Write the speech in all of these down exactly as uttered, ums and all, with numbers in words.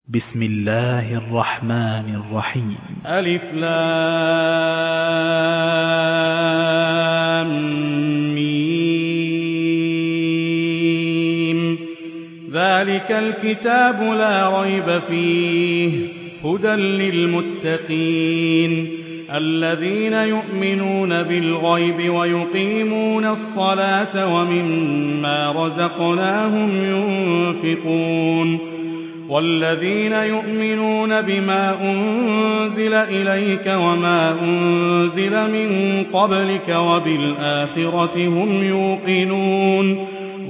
بسم الله الرحمن الرحيم. ألف لام ميم. ذلك الكتاب لا ريب فيه هدى للمتقين الذين يؤمنون بالغيب ويقيمون الصلاة ومما رزقناهم ينفقون والذين يؤمنون بما أنزل إليك وما أنزل من قبلك وبالآخرة هم يوقنون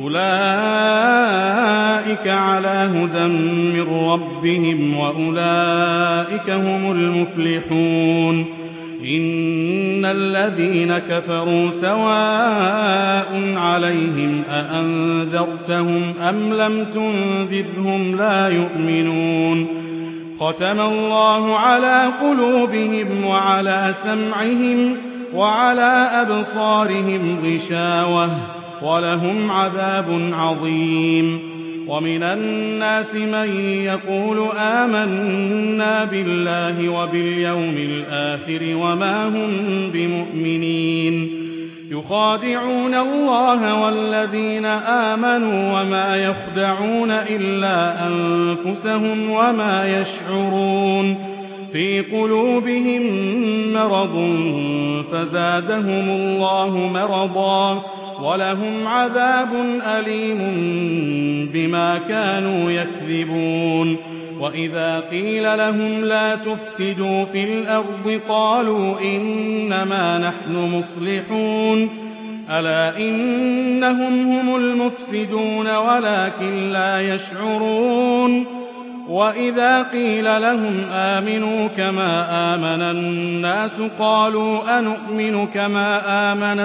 أولئك على هدى من ربهم وأولئك هم المفلحون. إن الذين كفروا سواء عليهم أأنذرتهم أم لم تنذرهم لا يؤمنون. ختم الله على قلوبهم وعلى سمعهم وعلى أبصارهم غشاوة ولهم عذاب عظيم. ومن الناس من يقول آمنا بالله وباليوم الآخر وما هم بمؤمنين يخادعون الله والذين آمنوا وما يخدعون إلا أنفسهم وما يشعرون. في قلوبهم مرض فزادهم الله مرضا ولهم عذاب أليم بما كانوا يكذبون. وإذا قيل لهم لا تفسدوا في الأرض قالوا إنما نحن مصلحون ألا إنهم هم المفسدون ولكن لا يشعرون. وإذا قيل لهم آمنوا كما آمن الناس قالوا أنؤمن كما آمن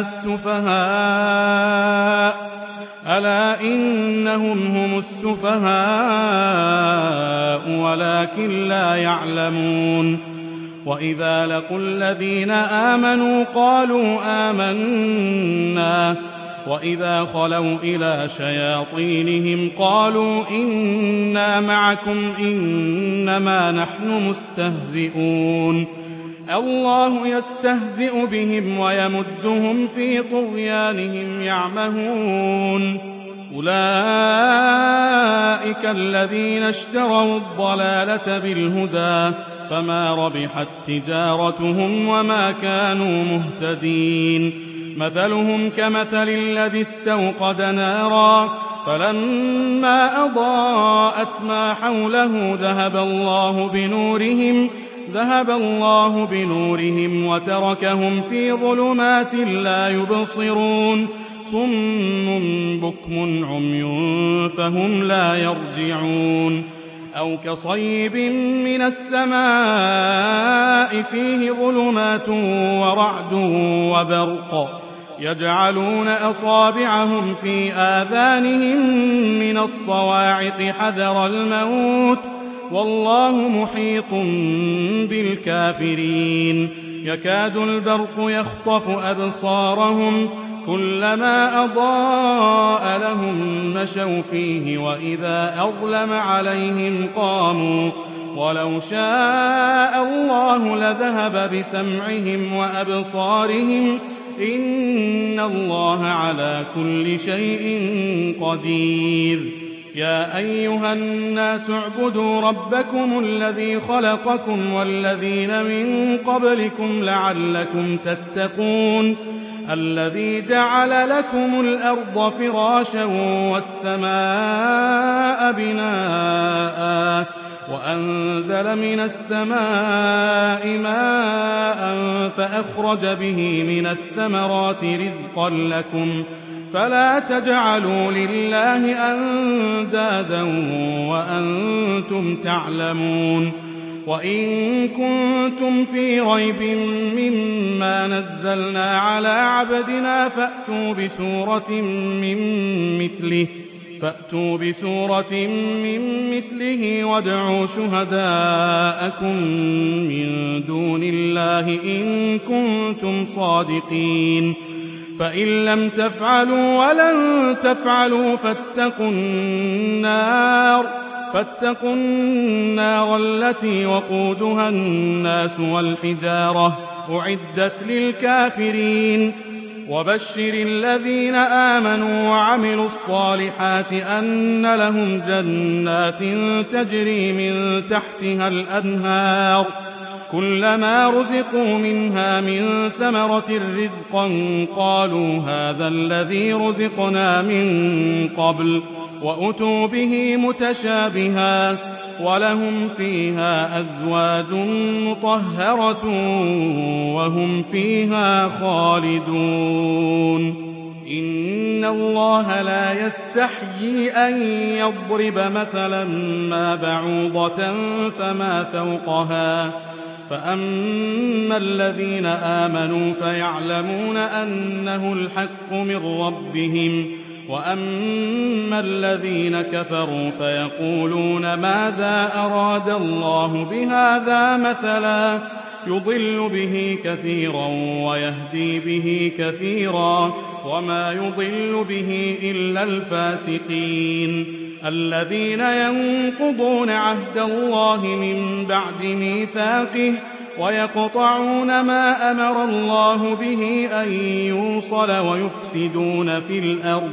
السفهاء ألا إنهم هم السفهاء ولكن لا يعلمون. وإذا لقوا الذين آمنوا قالوا آمنا وإذا خلوا إلى شياطينهم قالوا إنا معكم إنما نحن مستهزئون. الله يستهزئ بهم ويمدهم في طغيانهم يعمهون. أولئك الذين اشتروا الضلالة بالهدى فما ربحت تجارتهم وما كانوا مهتدين. مثلهم كمثل الذي استوقد نارا فلما أضاءت ما حوله ذهب الله بنورهم ذهب الله بنورهم وتركهم في ظلمات لا يبصرون صم بكم عمي فهم لا يرجعون. أو كصيب من السماء فيه ظلمات ورعد وبرق يجعلون أصابعهم في آذانهم من الصواعق حذر الموت والله محيط بالكافرين. يكاد البرق يخطف أبصارهم كلما أضاء لهم مشوا فيه وإذا أظلم عليهم قاموا ولو شاء الله لذهب بسمعهم وأبصارهم إن الله على كل شيء قدير. يا أيها الناس اعبدوا ربكم الذي خلقكم والذين من قبلكم لعلكم تتقون الذي جعل لكم الأرض فراشا والسماء بناء وأنزل من السماء ماء فأخرج به من الثمرات رزقا لكم فلا تجعلوا لله أندادا وأنتم تعلمون. وإن كنتم في ريب مما نزلنا على عبدنا فأتوا بسورة من مثله فأتوا بسورة من مثله وادعوا شهداءكم من دون الله إن كنتم صادقين. فإن لم تفعلوا ولن تفعلوا فاتقوا النار فاتقوا النار التي وقودها الناس والحجارة أعدت للكافرين وبشر الذين آمنوا وعملوا الصالحات أن لهم جنات تجري من تحتها الأنهار كلما رزقوا منها من ثمرة رزقا قالوا هذا الذي رزقنا من قبل وأتوا به متشابها ولهم فيها أزواج مطهرة وهم فيها خالدون إن الله لا يستحيي أن يضرب مثلا ما بعوضة فما فوقها فأما الذين آمنوا فيعلمون أنه الحق من ربهم وأما الذين كفروا فيقولون ماذا أراد الله بهذا مثلا يضل به كثيرا ويهدي به كثيرا وما يضل به إلا الفاسقين الذين ينقضون عهد الله من بعد ميثاقه ويقطعون ما أمر الله به أن يوصل ويفسدون في الأرض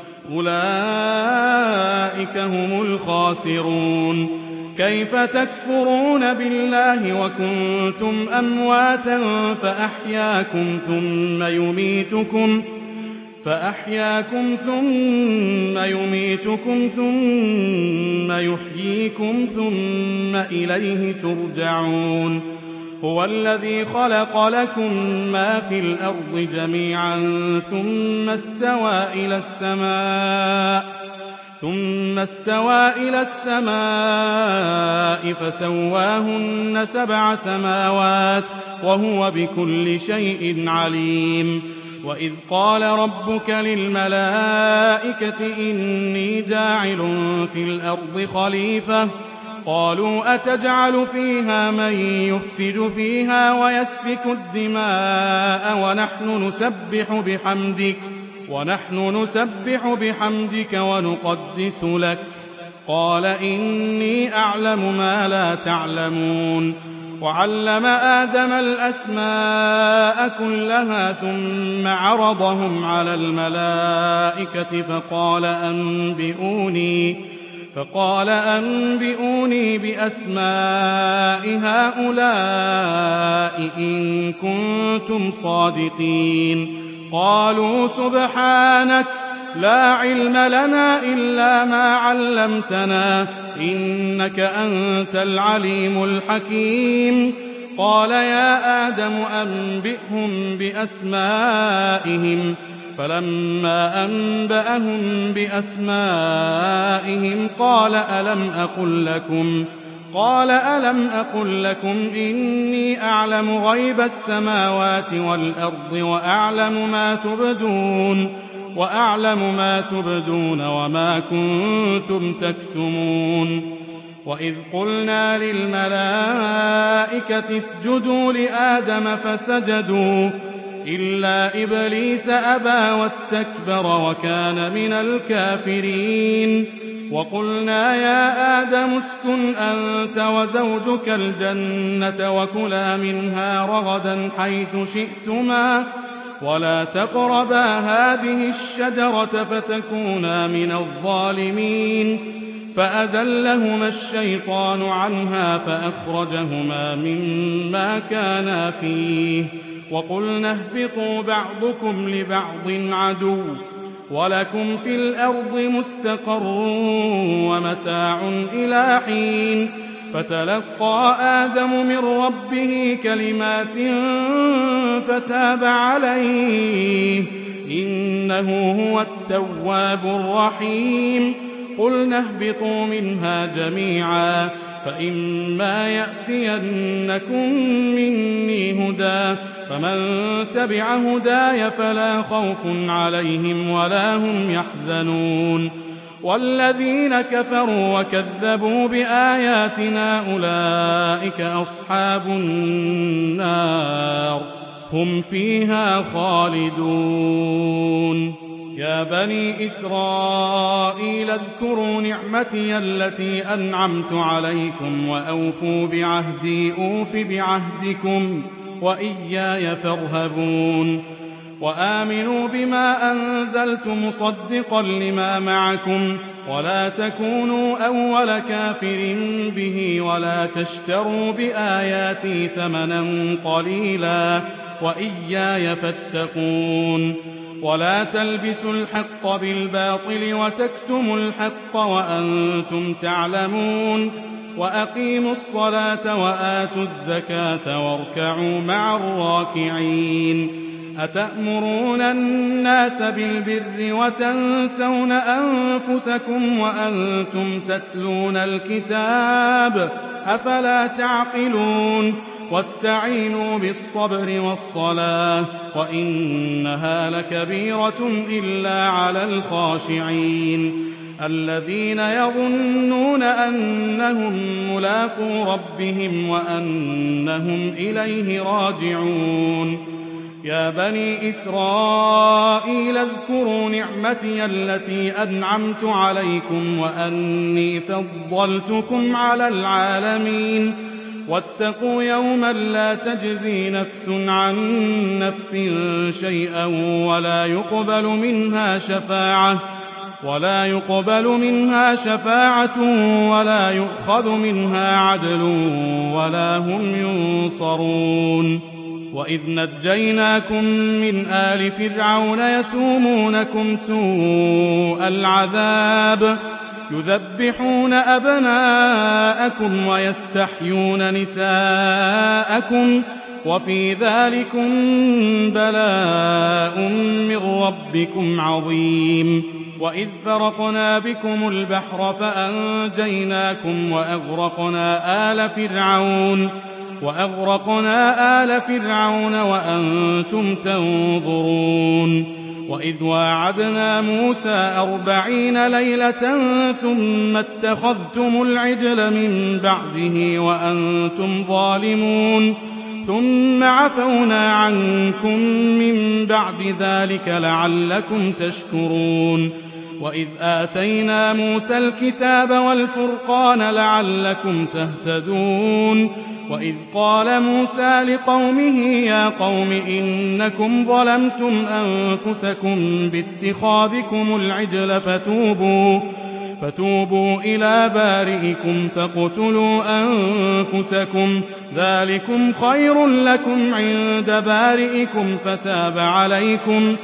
أولئك هم الخاسرون كيف تكفرون بالله وكنتم أمواتا فأحياكم ثم يميتكم فأحياكم ثم يميتكم ثم يحييكم ثم إليه ترجعون هو الذي خلق لكم ما في الأرض جميعا ثم استوى إلى السماء ثم استوى إلى السماء فسواهن سبع سماوات وهو بكل شيء عليم وإذ قال ربك للملائكة إني جاعل في الأرض خليفة قالوا أتجعل فيها من يفسد فيها ويسفك الدماء ونحن نسبح بحمدك ونحن نسبح بحمدك ونقدس لك قال إني أعلم ما لا تعلمون وعلم آدم الأسماء كلها ثم عرضهم على الملائكة فقال أنبئوني فقال أنبئوني بأسماء هؤلاء إن كنتم صادقين قالوا سبحانك لا علم لنا إلا ما علمتنا إنك أنت العليم الحكيم قال يا آدم أنبئهم بأسمائهم فلما أنبأهم بأسمائهم قال ألم أقل لكم قال ألم أقل لكم إني أعلم غيب السماوات والأرض وأعلم ما تبدون وأعلم ما تبدون وما كنتم تكتمون وإذ قلنا للملائكة اسجدوا لآدم فسجدوا إلا إبليس أبى واستكبر وكان من الكافرين وقلنا يا آدم اسكن أنت وزوجك الجنة وكلا منها رغدا حيث شئتما ولا تقربا هذه الشجرة فتكونا من الظالمين فأذلهما الشيطان عنها فأخرجهما مما كانا فيه وقلنا اهبطوا بعضكم لبعض عدو ولكم في الأرض مستقر ومتاع إلى حين فتلقى آدم من ربه كلمات فتاب عليه إنه هو التواب الرحيم قلنا اهبطوا منها جميعا فإما يأتينكم مني هدى فمن تبع هداي فلا خوف عليهم ولا هم يحزنون والذين كفروا وكذبوا بآياتنا أولئك أصحاب النار هم فيها خالدون يا بني إسرائيل اذكروا نعمتي التي أنعمت عليكم وأوفوا بعهدي أوف بعهدكم وإياي فارهبون وآمنوا بما أنزلت مصدقا لما معكم ولا تكونوا أول كافر به ولا تشتروا بآياتي ثمنا قليلا وإياي فاتقون ولا تلبسوا الحق بالباطل وتكتموا الحق وأنتم تعلمون وأقيموا الصلاة وآتوا الزكاة واركعوا مع الراكعين أتأمرون الناس بالبر وتنسون أنفسكم وأنتم تتلون الكتاب أفلا تعقلون واستعينوا بالصبر والصلاة وإنها لكبيرة إلا على الخاشعين الذين يظنون أنهم ملاقو ربهم وأنهم إليه راجعون يا بني إسرائيل اذكروا نعمتي التي أنعمت عليكم وأني فضلتكم على العالمين واتقوا يوما لا تجزي نفس عن نفس شيئا ولا يقبل منها شفاعة ولا يقبل منها شفاعة ولا يؤخذ منها عدل ولا هم ينصرون وإذ نجيناكم من آل فرعون يسومونكم سوء العذاب يذبحون أبناءكم ويستحيون نساءكم وفي ذلكم بلاء من ربكم عظيم وإذ فرقنا بكم البحر فأنجيناكم وأغرقنا آل فرعون وأغرقنا آل فرعون وأنتم تنظرون وإذ واعدنا موسى أربعين ليلة ثم اتخذتم العجل من بعده وأنتم ظالمون ثم عفونا عنكم من بعد ذلك لعلكم تشكرون وإذ آتينا موسى الكتاب والفرقان لعلكم تهتدون وإذ قال موسى لقومه يا قوم إنكم ظلمتم أنفسكم باتخاذكم العجل فتوبوا فتوبوا إلى بارئكم فاقتلوا أنفسكم ذلكم خير لكم عند بارئكم فتاب عليكم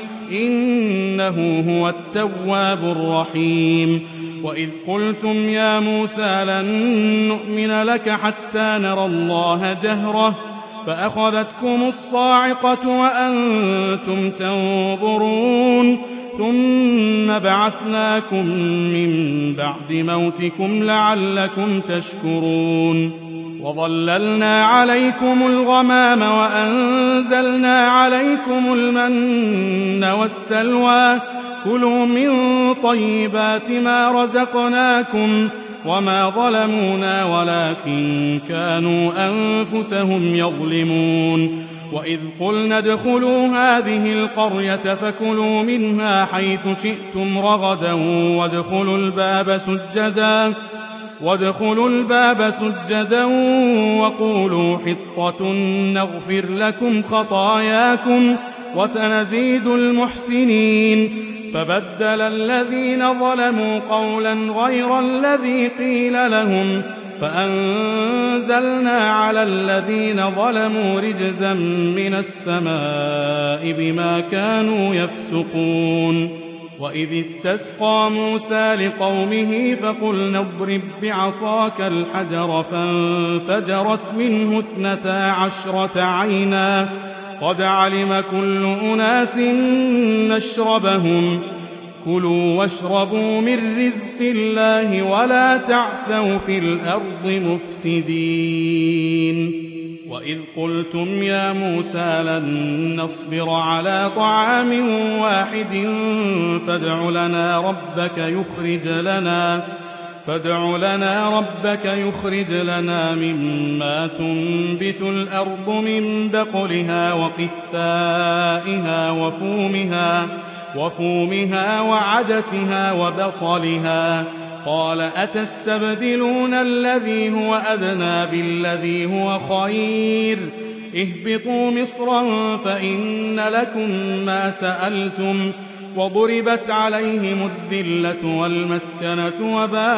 إنه هو التواب الرحيم وإذ قلتم يا موسى لن نؤمن لك حتى نرى الله جهرة فأخذتكم الصاعقة وأنتم تنظرون ثم بعثناكم من بعد موتكم لعلكم تشكرون وظللنا عليكم الغمام وأنزلنا عليكم المن والسلوى كلوا من طيبات ما رزقناكم وما ظلمونا ولكن كانوا أنفسهم يظلمون وإذ قلنا ادخلوا هذه القرية فكلوا منها حيث شئتم رغدا وادخلوا الباب سجدا وادخلوا الباب سجدا وقولوا حطة نغفر لكم خطاياكم وسنزيد المحسنين فبدل الذين ظلموا قولا غير الذي قيل لهم فأنزلنا على الذين ظلموا رجزا من السماء بما كانوا يفسقون وإذ استسقى موسى لقومه فقلنا اضرب بعصاك الحجر فانفجرت منه اثنتا عشرة عينا قد علم كل أناس مشربهم كلوا واشربوا من رزق الله ولا تعثوا في الأرض مفسدين وإذ قلتم يا موسى لن نصبر على طعام واحد فادع لنا ربك يخرج لنا فادع لنا ربك يخرج لنا مما تنبت الأرض من بقلها وقثائها وفومها وفومها وعدسها وبصلها. قال أتستبدلون الذي هو أدنى بالذي هو خير؟ اهبطوا مصرا فإن لكم ما سألتم وضربت عليهم الذلة والمسكنة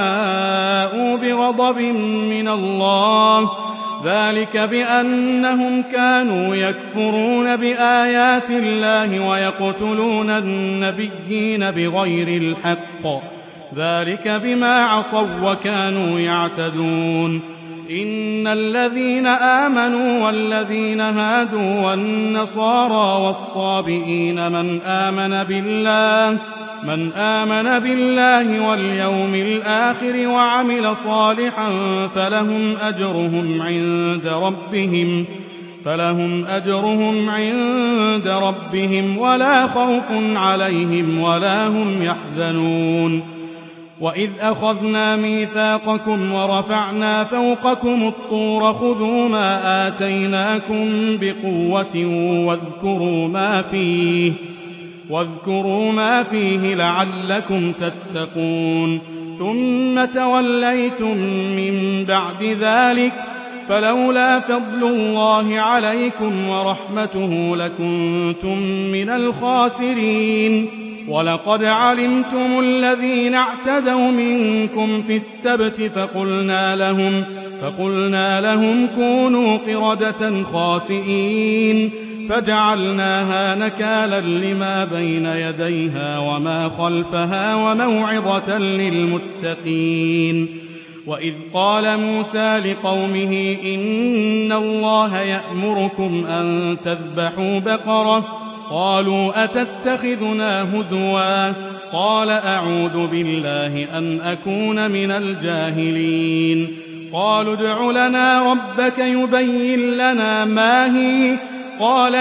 وباءوا بغضب من الله ذلك بأنهم كانوا يكفرون بآيات الله ويقتلون النبيين بغير الحق ذلك بما عصوا وكانوا يعتدون. إن الذين آمنوا والذين هادوا والنصارى والصابئين من آمن بالله من آمن بالله واليوم الآخر وعمل صالحا فلهم أجرهم عند ربهم فلهم أجرهم عند ربهم ولا خوف عليهم ولا هم يحزنون. وإذ أخذنا ميثاقكم ورفعنا فوقكم الطور خذوا ما آتيناكم بقوة واذكروا ما فيه واذكروا ما فيه لعلكم تتقون. ثم توليتم من بعد ذلك فلولا فضل الله عليكم ورحمته لكنتم من الخاسرين. ولقد علمتم الذين اعتدوا منكم في السبت فقلنا لهم فقلنا لهم كونوا قردة خاسئين فجعلناها نكالا لما بين يديها وما خلفها وموعظة للمتقين. وإذ قال موسى لقومه إن الله يأمركم أن تذبحوا بقرة قالوا أتتخذنا هزوا قال أعوذ بالله أن أكون من الجاهلين. قالوا ادع لنا ربك يبين لنا ما هي قال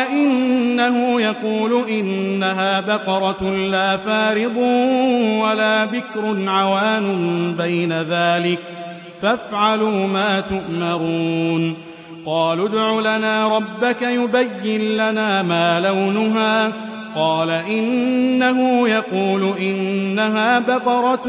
إنه يقول إنها بقرة لا فارض ولا بكر عوان بين ذلك فافعلوا ما تؤمرون. قالوا ادع لنا ربك يبين لنا ما لونها قال إنه يقول إنها بقرة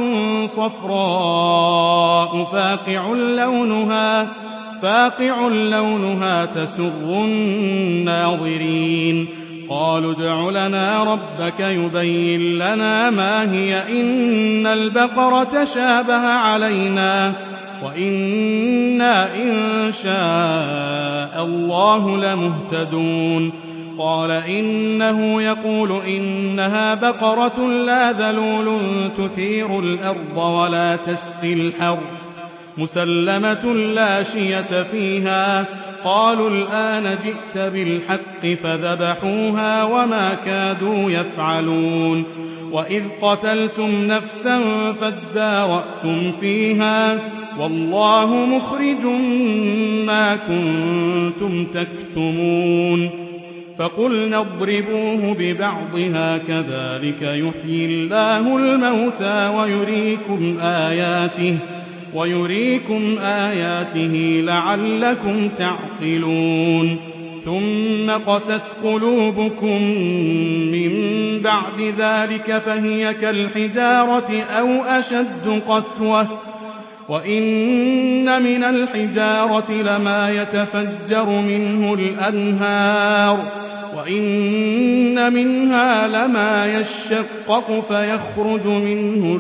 صفراء فاقع لونها فاقع لونها تسر الناظرين. قالوا ادع لنا ربك يبين لنا ما هي إن البقرة شابه علينا وإنا إن شاء الله لمهتدون. قال إنه يقول إنها بقرة لا ذلول تثير الأرض ولا تسقي الحرث مسلمة لا شية فيها. قالوا الآن جئت بالحق فذبحوها وما كادوا يفعلون. وإذ قتلتم نفسا فادارأتم فيها والله مخرج ما كنتم تكتمون. فقلنا اضربوه ببعضها كذلك يحيي الله الموتى ويريكم آياته ويريكم آياته لعلكم تعقلون. ثم قست قلوبكم من بعد ذلك فهي كالحجارة أو أشد قسوة وإن من الحجارة لما يتفجر منه الأنهار وإن منها لما يشقق فيخرج منه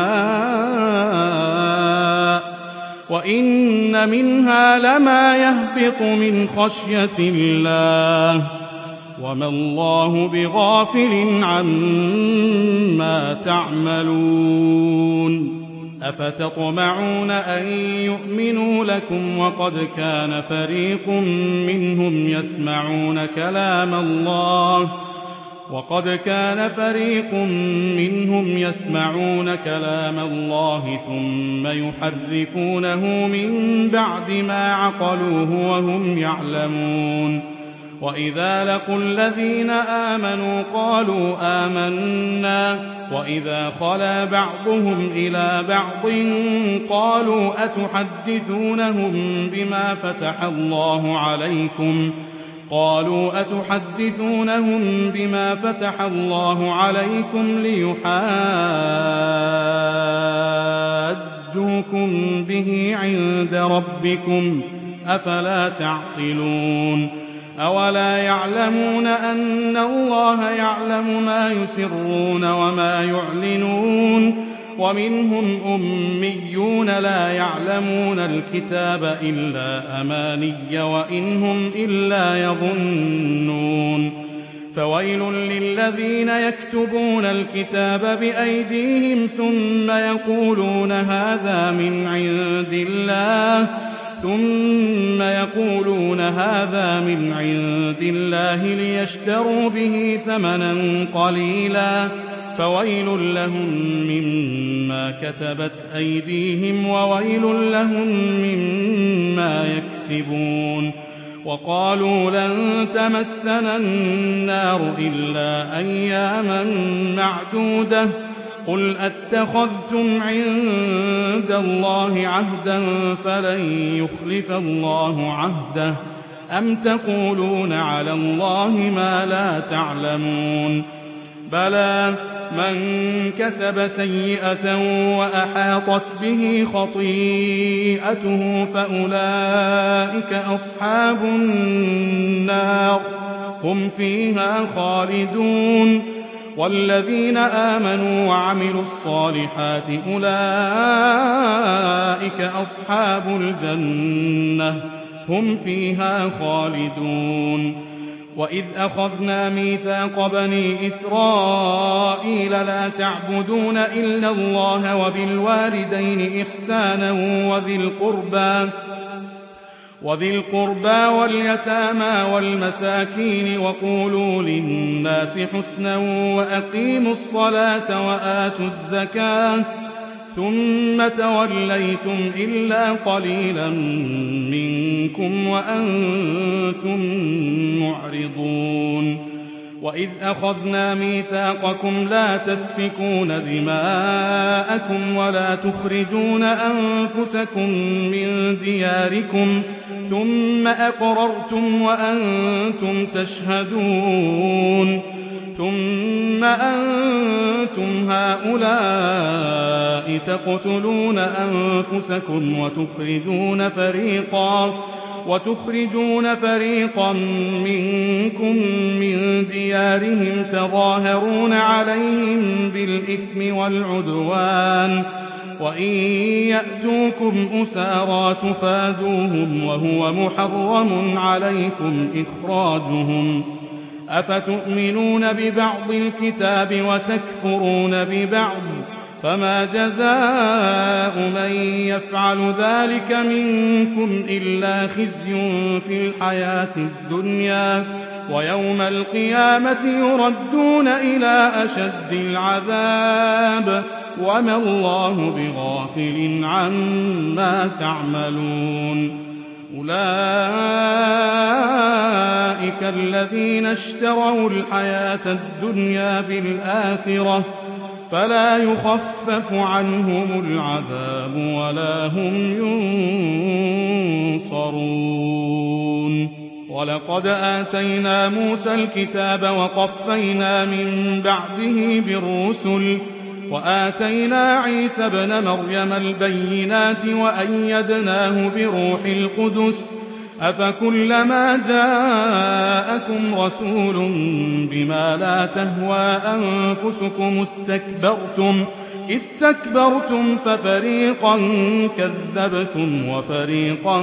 الماء وإن منها لما يهبط من خشية الله وما الله بغافل عما تعملون. أفتطمعون أن يؤمنوا لكم وقد كان فريق منهم يسمعون كلام الله وقد كان فريق منهم يسمعون كلام الله ثم يحرفونه من بعد ما عقلوه وهم يعلمون. وإذا لقوا الذين آمنوا قالوا آمنا وإذا خلا بعضهم إلى بعض قالوا أتحدثونهم بما فتح الله عليكم قالوا أتحدثونهم بما فتح الله عليكم ليحاجوكم به عند ربكم أفلا تعقلون أولا يعلمون أن الله يعلم ما يسرون وما يعلنون ومنهم أميون لا يعلمون الكتاب إلا أماني وإنهم إلا يظنون فويل للذين يكتبون الكتاب بأيديهم ثم يقولون هذا من عند الله ثم يقولون هذا من عند الله ليشتروا به ثمنا قليلا فويل لهم مما كتبت أيديهم وويل لهم مما يكسبون وقالوا لن تمسنا النار إلا أياما معدودة قل أتخذتم عند الله عهدا فلن يخلف الله عهده أم تقولون على الله ما لا تعلمون بلى من كسب سيئة وأحاطت به خطيئته فأولئك أصحاب النار هم فيها خالدون والذين آمنوا وعملوا الصالحات أولئك أصحاب الجنة هم فيها خالدون وإذ أخذنا ميثاق بني إسرائيل لا تعبدون إلا الله وبالوالدين إحسانا وذي القربى وذي القربى واليتامى والمساكين وقولوا للناس حسنا وأقيموا الصلاة وآتوا الزكاة ثم توليتم إلا قليلا منكم وأنتم معرضون وإذ أخذنا ميثاقكم لا تسفكون دماءكم ولا تخرجون أنفسكم من دياركم ثم أقررتم وأنتم تشهدون ثم أنتم هؤلاء تقتلون أنفسكم وتخرجون فريقا وتخرجون فريقا منكم من ديارهم تظاهرون عليهم بالإثم والعدوان وإن يأتوكم أسارى تفادوهم وهو محرم عليكم إخراجهم أفتؤمنون ببعض الكتاب وتكفرون ببعض فما جزاء من يفعل ذلك منكم إلا خزي في الحياة الدنيا ويوم القيامة يردون إلى أشد العذاب وما الله بغافل عما تعملون أولئك الذين اشتروا الحياة الدنيا بالآخرة فلا يخفف عنهم العذاب ولا هم ينصرون ولقد آتينا موسى الكتاب وقفينا من بعده بالرسل وآتينا عيسى ابن مريم البينات وأيدناه بروح القدس أفكلما جاءكم رسول بما لا تهوى أنفسكم استكبرتم استكبرتم ففريقا كذبتم وفريقا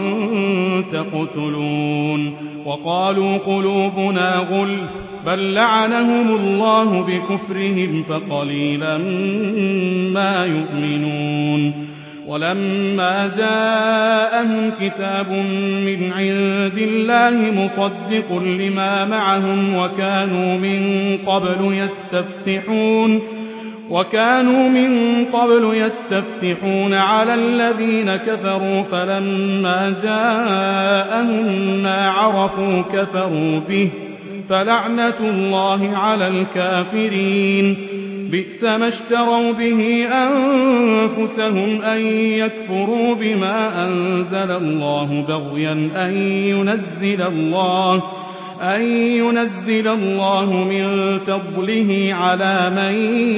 تقتلون وقالوا قلوبنا غلف بل لعنهم الله بكفرهم فقليلا ما يؤمنون ولما جاءهم كتاب من عند الله مصدق لما معهم وكانوا من قبل يستفتحون وكانوا من قبل يستفتحون على الذين كفروا فلما جاءهم ما عرفوا كفروا به فلعنة الله على الكافرين بئس ما اشتروا به أنفسهم أن يكفروا بما أنزل الله بغيا أن ينزل الله أن ينزل الله من فضله على من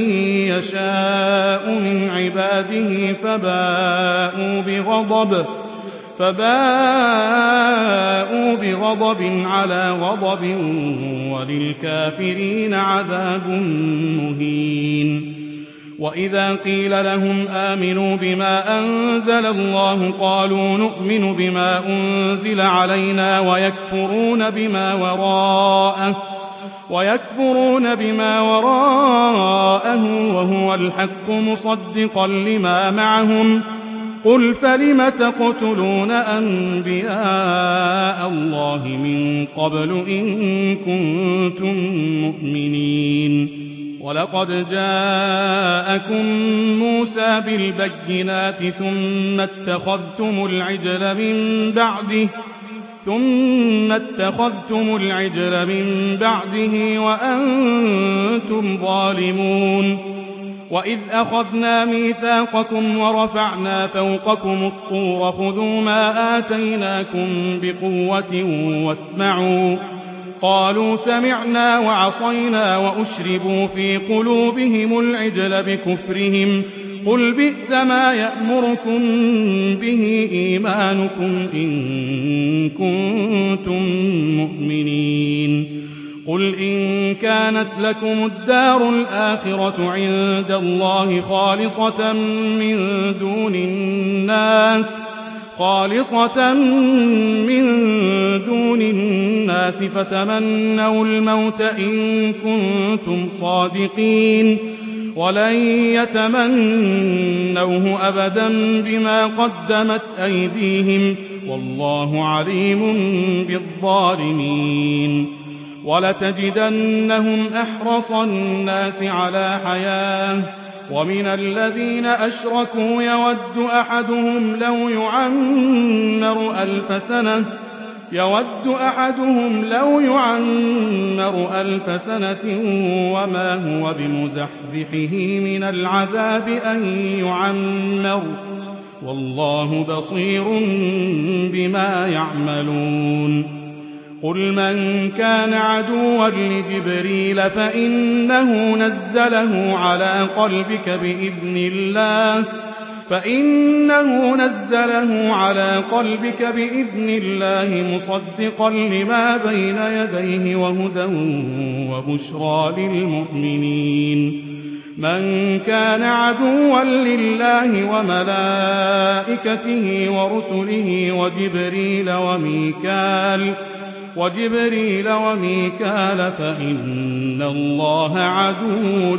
يشاء من عباده فباءوا بغضب فباءوا بغضب على غضب وللكافرين عذاب مهين. وإذا قيل لهم آمنوا بما أنزل الله قالوا نؤمن بما أنزل علينا ويكفرون بما وراءه ويكفرون بما وراءه وهو الحق مصدقا لما معهم قل فلم تقتلون أنبياء الله من قبل إن كنتم مؤمنين. ولقد جاءكم موسى بالبينات ثم اتخذتم العجل من بعده ثم اتخذتم العجل من بعده وأنتم ظالمون. وإذ أخذنا ميثاقكم ورفعنا فوقكم الطور خذوا ما آتيناكم بقوة واسمعوا قالوا سمعنا وعصينا وأشربوا في قلوبهم العجل بكفرهم قل بئس ما يأمركم به إيمانكم إن كنتم مؤمنين. قل إن كانت لكم الدار الآخرة عند الله خالصة من دون الناس خالصة من دون الناس فتمنوا الموت إن كنتم صادقين ولن يتمنوه أبدا بما قدمت أيديهم والله عليم بالظالمين. ولتجدنهم أحرص الناس على حياة ومن الذين أشركوا يود أحدهم لو يعمر ألف سنة يود أحدهم لو يعمر ألف سنة وما هو بمزحزحه من العذاب أن يعمر والله بصير بما يعملون. قل من كان عدوا لجبريل فإنه نزله على قلبك بإذن الله فإنه نزله على قلبك بإذن الله مصدقا لما بين يديه وهدى وبشرى للمؤمنين. من كان عدوا لله وملائكته ورسله وجبريل وميكال وجبريل وميكال فإن الله عدو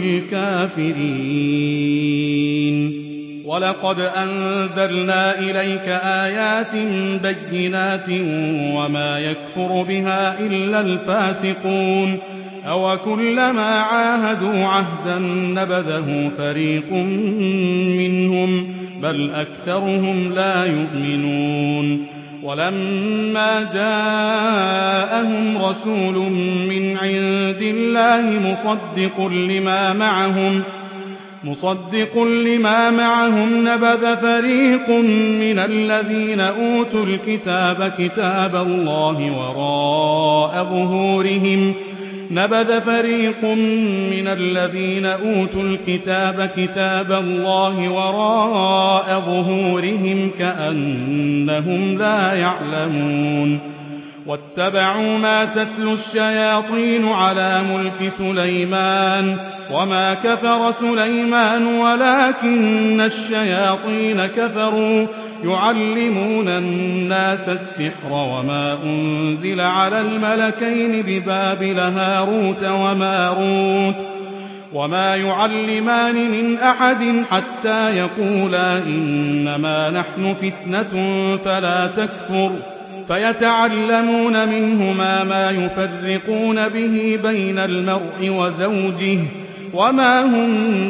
للكافرين. ولقد أنزلنا إليك آيات بينات وما يكفر بها إلا الفاسقون أو كلما عاهدوا عهدا نبذه فريق منهم بل أكثرهم لا يؤمنون. ولما جاءهم رسول من عند الله مصدق لما معهم مصدق لما معهم نبذ فريق من الذين أوتوا الكتاب كتاب الله وراء ظهورهم نبذ فريق من الذين أوتوا الكتاب كتاب الله وراء ظهورهم كأنهم لا يعلمون. واتبعوا ما تتلو الشياطين على ملك سليمان وما كفر سليمان ولكن الشياطين كفروا يعلمون الناس السحر وما أنزل على الملكين ببابل هاروت وماروت وما يعلمان من أحد حتى يقولا إنما نحن فتنة فلا تكفر فيتعلمون منهما ما يفرقون به بين المرء وزوجه وما هم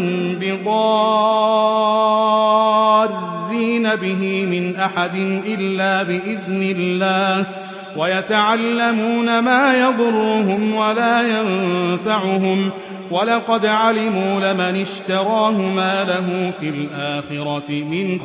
بضارين به من أحد إلا بإذن الله ويتعلمون ما يضرهم ولا ينفعهم ولقد علموا لمن اشتراه ما له في الآخرة من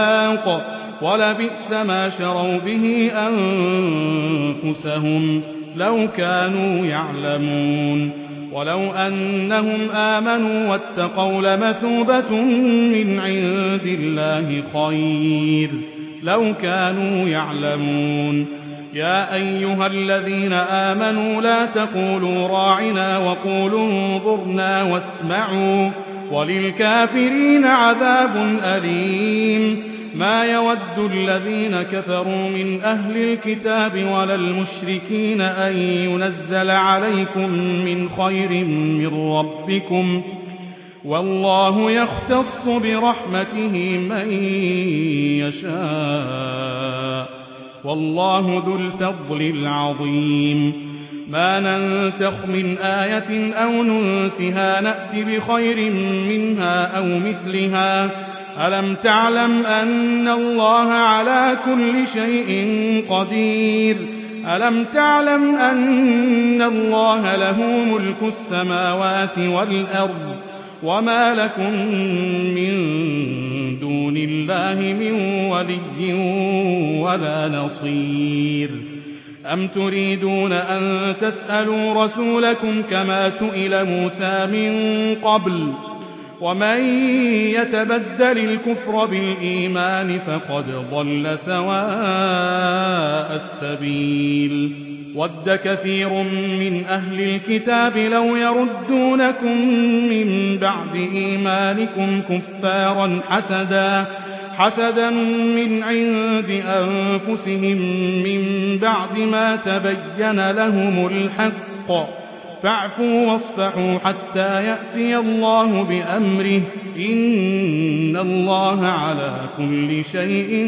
خلاق ولبئس ما شروا به أنفسهم لو كانوا يعلمون ولو أنهم آمنوا واتقوا لمثوبة من عند الله خير لو كانوا يعلمون يا أيها الذين آمنوا لا تقولوا راعنا وقولوا انظرنا واسمعوا وللكافرين عذاب أليم ما يود الذين كفروا من أهل الكتاب ولا المشركين أن ينزل عليكم من خير من ربكم والله يختص برحمته من يشاء والله ذو الفضل العظيم ما ننسخ من آية أو ننسها نأت بخير منها أو مثلها ألم تعلم أن الله على كل شيء قدير ألم تعلم أن الله له ملك السماوات والأرض وما لكم من دون الله من ولي ولا نصير أم تريدون أن تسألوا رسولكم كما سئل موسى من قبل ومن يتبدل الكفر بالإيمان فقد ضل سواء السبيل ود كثير من أهل الكتاب لو يردونكم من بعد إيمانكم كفارا حسدا حسدا من عند أنفسهم من بعد ما تبين لهم الحق فاعفوا واصفحوا حتى يأتي الله بأمره إن الله على كل شيء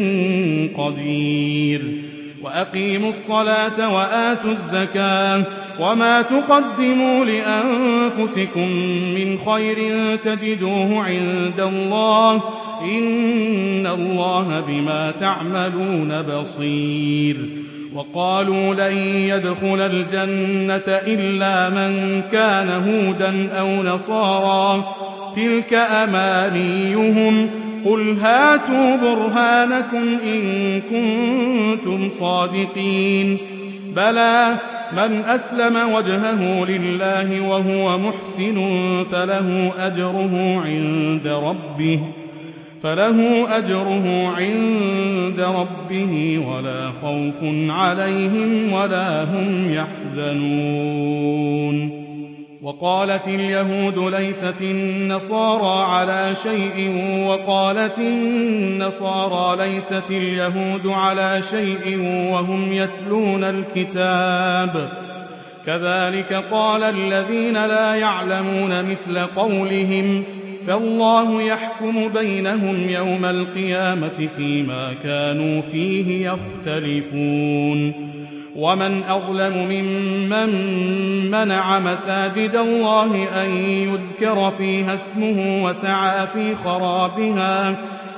قدير وأقيموا الصلاة وآتوا الزكاة وما تقدموا لأنفسكم من خير تجدوه عند الله إن الله بما تعملون بصير وقالوا لن يدخل الجنة إلا من كان هودا أو نصارى تلك أمانيهم قل هاتوا برهانكم إن كنتم صادقين بلى من أسلم وجهه لله وهو محسن فله أجره عند ربه فله أجره عند ربه ولا خوف عليهم ولا هم يحزنون وقالت اليهود ليست النصارى على شيء وقالت النصارى ليست اليهود على شيء وهم يتلون الكتاب كذلك قال الذين لا يعلمون مثل قولهم فالله يحكم بينهم يوم القيامة فيما كانوا فيه يختلفون ومن أظلم ممن منع مساجد الله أن يذكر فيها اسمه وسعى في خرابها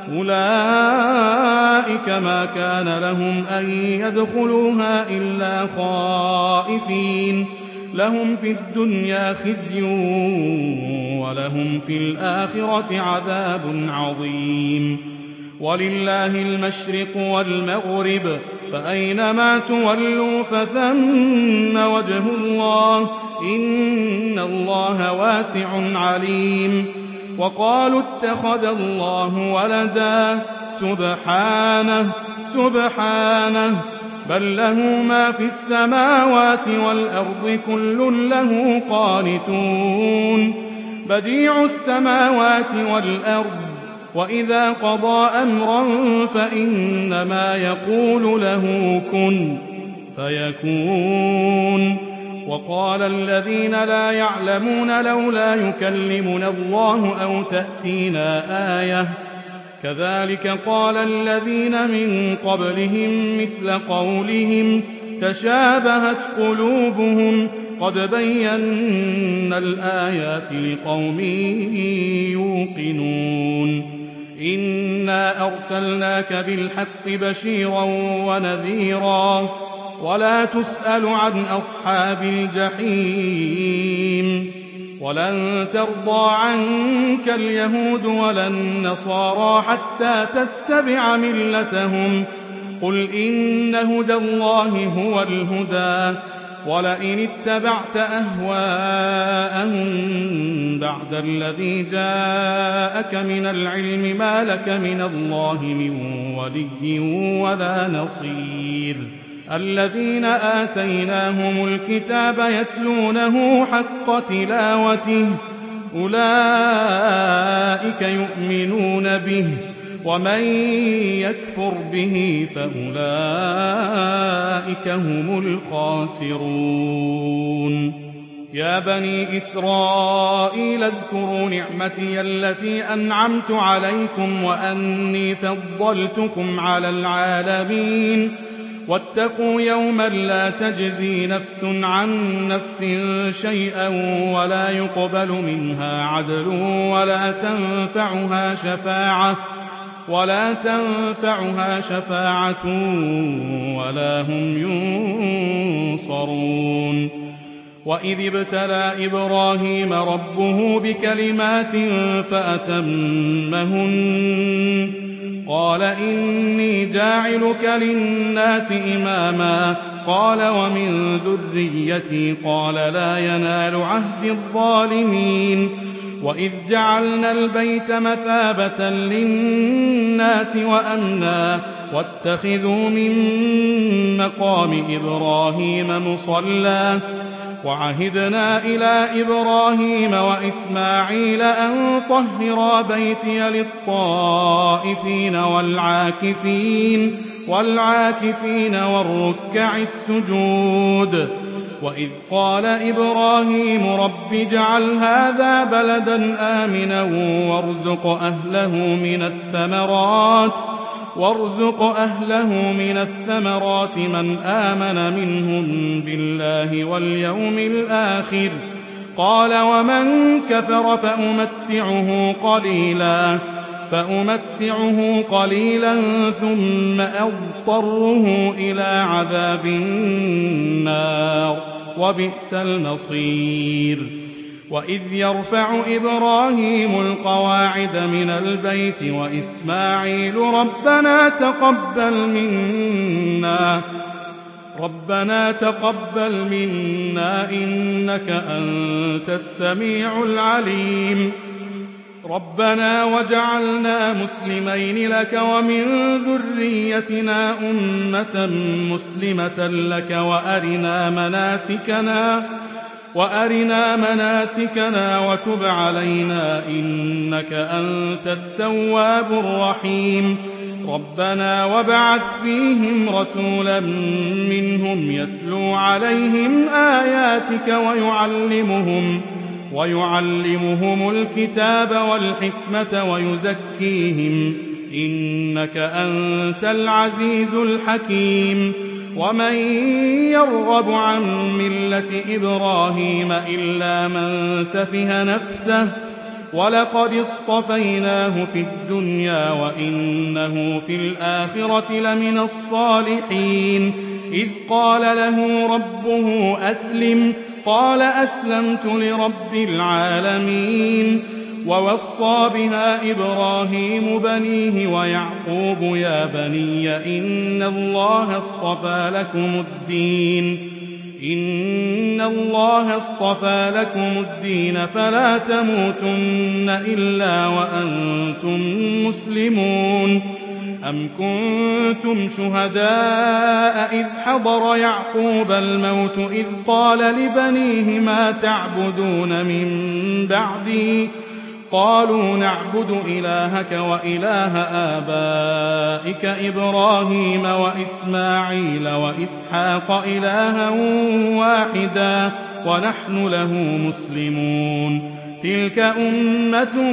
أولئك ما كان لهم أن يدخلوها إلا خائفين لهم في الدنيا خزي ولهم في الآخرة عذاب عظيم ولله المشرق والمغرب فأينما تولوا فثم وجه الله إن الله واسع عليم وقالوا اتخذ الله ولدا سبحانه سبحانه بل له ما في السماوات والأرض كل له قانتون بديع السماوات والأرض وإذا قضى أمرا فإنما يقول له كن فيكون وقال الذين لا يعلمون لولا يكلمنا الله أو تأتينا آية كذلك قال الذين من قبلهم مثل قولهم تشابهت قلوبهم قد بينا الآيات لقوم يوقنون إنا أرسلناك بالحق بشيرا ونذيرا ولا تسأل عن أصحاب الجحيم ولن ترضى عنك اليهود ولا النصارى حتى تتبع ملتهم قل إن هدى الله هو الهدى ولئن اتبعت أهواءهم بعد الذي جاءك من العلم ما لك من الله من ولي ولا نصير الذين آتيناهم الكتاب يتلونه حق تلاوته أولئك يؤمنون به ومن يكفر به فأولئك هم الخاسرون يا بني إسرائيل اذكروا نعمتي التي أنعمت عليكم وأني فضلتكم على العالمين واتقوا يوما لا تجزي نفس عن نفس شيئا ولا يقبل منها عدل ولا تنفعها شفاعة ولا تنفعها شفاعة ولا هم ينصرون وإذ ابتلى إبراهيم ربه بكلمات فأتمهن قال إني جاعلك للناس إماما قال ومن ذريتي قال لا ينال عهد الظالمين وإذ جعلنا البيت مثابة للناس وأمنا واتخذوا من مقام إبراهيم مصلى وعهدنا إلى إبراهيم وإسماعيل أن طهرا بيتي للطائفين والعاكفين والعاكفين والركع السجود وإذ قال إبراهيم رب اجعل هذا بلدا آمنا وارزق أهله من الثمرات وارزق أهله من الثمرات من آمن منهم بالله واليوم الآخر قال ومن كفر فأمتعه قليلا فأمتعه قليلا ثم أضطره إلى عذاب النار وبئس المصير وإذ يرفع إبراهيم القواعد من البيت وإسماعيل ربنا تقبل منا ربنا تقبل منا إنك أنت السميع العليم ربنا وجعلنا مسلمين لك ومن ذريتنا أمة مسلمة لك وأرنا مناسكنا وأرنا مناسكنا وتب علينا إنك أنت التواب الرحيم ربنا وابعث فيهم رسولا منهم يتلو عليهم آياتك ويعلمهم ويعلمهم الكتاب والحكمة ويزكيهم إنك أنت العزيز الحكيم ومن يرغب عن ملة إبراهيم إلا من سفه نفسه ولقد اصطفيناه في الدنيا وإنه في الآخرة لمن الصالحين إذ قال له ربه أسلم قال أسلمت لرب العالمين ووصى بها إبراهيم بنيه ويعقوب يا بني إن الله اصطفى لكم الدين إن الله اصطفى لكم الدين فلا تموتن إلا وأنتم مسلمون أم كنتم شهداء إذ حضر يعقوب الموت إذ قال لبنيه ما تعبدون من بعدي قالوا نعبد إلهك وإله آبائك إبراهيم وإسماعيل وإسحاق إلها واحدا ونحن له مسلمون تلك أمة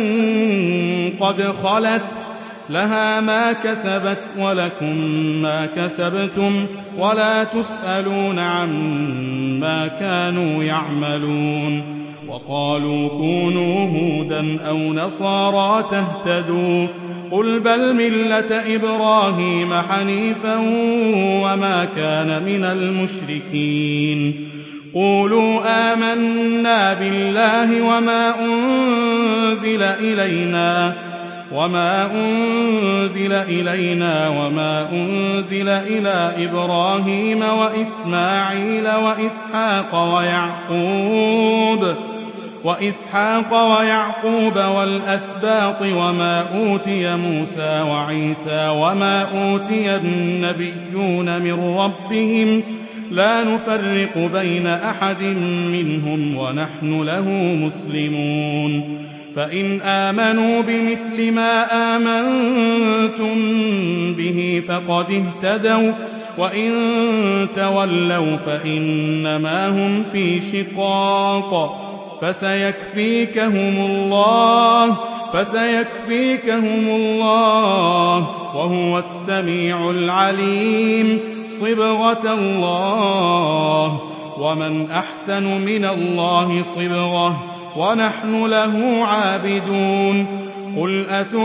قد خلت لها ما كسبت ولكم ما كسبتم ولا تسألون عما كانوا يعملون وقالوا كونوا هودا أو نصارى تهتدوا قل بل ملة إبراهيم حنيفا وما كان من المشركين قولوا آمنا بالله وما أنزل إلينا وما أنزل إلينا وما أنزل إلى إبراهيم وإسماعيل وإسحاق ويعقوب وإسحاق ويعقوب والأسباط وما أوتي موسى وعيسى وما أوتي النبيون من ربهم لا نفرق بين أحد منهم ونحن له مسلمون فإن آمنوا بمثل ما آمنتم به فقد اهتدوا وإن تولوا فإنما هم في شقاق فسيكفيكهم الله فسيكفيكهم الله وهو السميع العليم صبغة الله ومن أحسن من الله صبغة ونحن له عابدون قل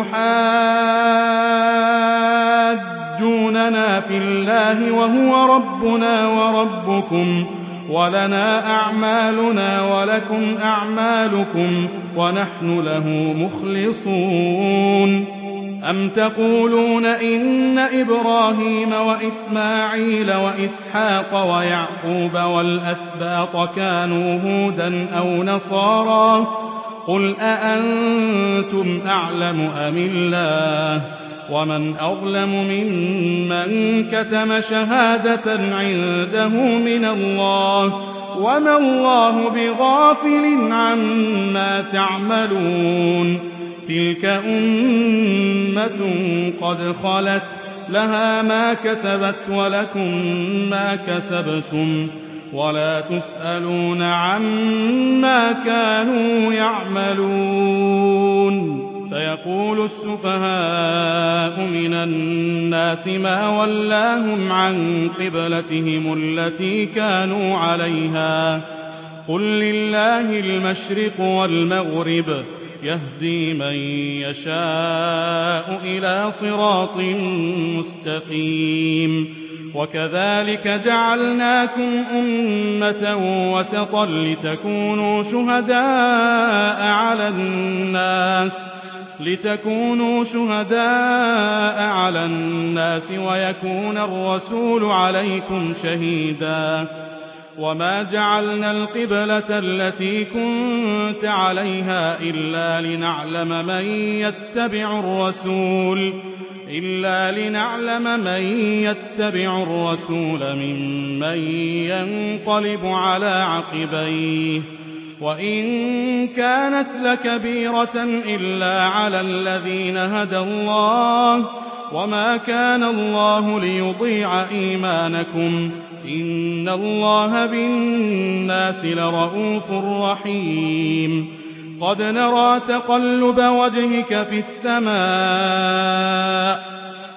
أتحاجوننا في الله وهو ربنا وربكم ولنا أعمالنا ولكم أعمالكم ونحن له مخلصون أم تقولون إن إبراهيم وإسماعيل وإسحاق ويعقوب والأسباط كانوا هودا أو نصارى قل أأنتم أعلم أم الله ومن أظلم ممن كتم شهادة عنده من الله وما الله بغافل عما تعملون تلك أمة قد خلت لها ما كسبت ولكم ما كسبتم ولا تسألون عما كانوا يعملون سيقول السفهاء من الناس ما ولاهم عن قبلتهم التي كانوا عليها قل لله المشرق والمغرب يهدي من يشاء إلى صراط مستقيم وكذلك جعلناكم أمة وسطا لتكونوا شهداء على الناس لتكونوا شهداء على الناس ويكون الرسول عليكم شهيدا وما جعلنا القبلة التي كنت عليها إلا لنعلم من يتبع الرسول إلا لنعلم من يتبع الرسول ممن ينقلب على عقبيه وإن كانت لكبيرة إلا على الذين هدى الله وما كان الله ليضيع إيمانكم إن الله بالناس لرؤوف رحيم قد نرى تقلب وجهك في السماء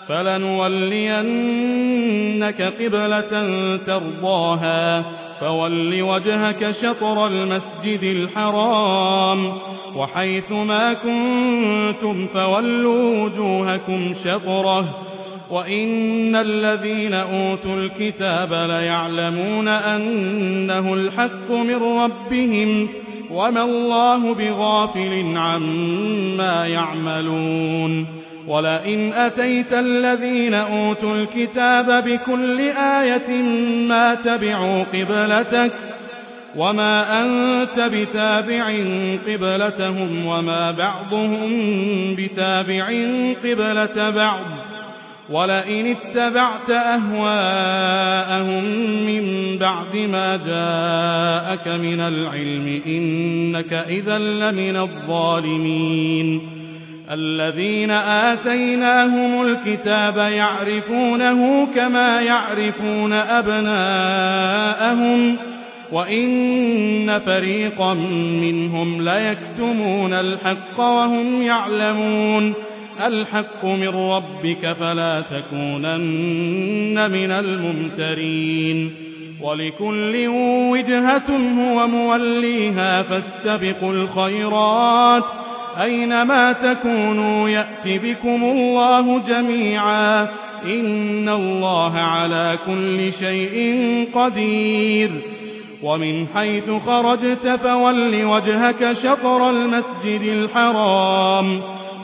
فلنولينك قبلة ترضاها فول وجهك شطر المسجد الحرام وحيث ما كنتم فولوا وجوهكم شطره وإن الذين أوتوا الكتاب ليعلمون أنه الحق من ربهم وما الله بغافل عما يعملون ولئن أتيت الذين أوتوا الكتاب بكل آية ما تبعوا قبلتك وما أنت بتابع قبلتهم وما بعضهم بتابع قبلة بعض ولئن اتبعت أهواءهم من بعد ما جاءك من العلم إنك إذا لمن الظالمين الذين آتيناهم الكتاب يعرفونه كما يعرفون أبناءهم وإن فريقا منهم ليكتمون الحق وهم يعلمون الحق من ربك فلا تكونن من الممترين ولكل وجهة هو موليها فاستبقوا الخيرات أينما تكونوا يأت بكم الله جميعا إن الله على كل شيء قدير ومن حيث خرجت فول وجهك شطر المسجد الحرام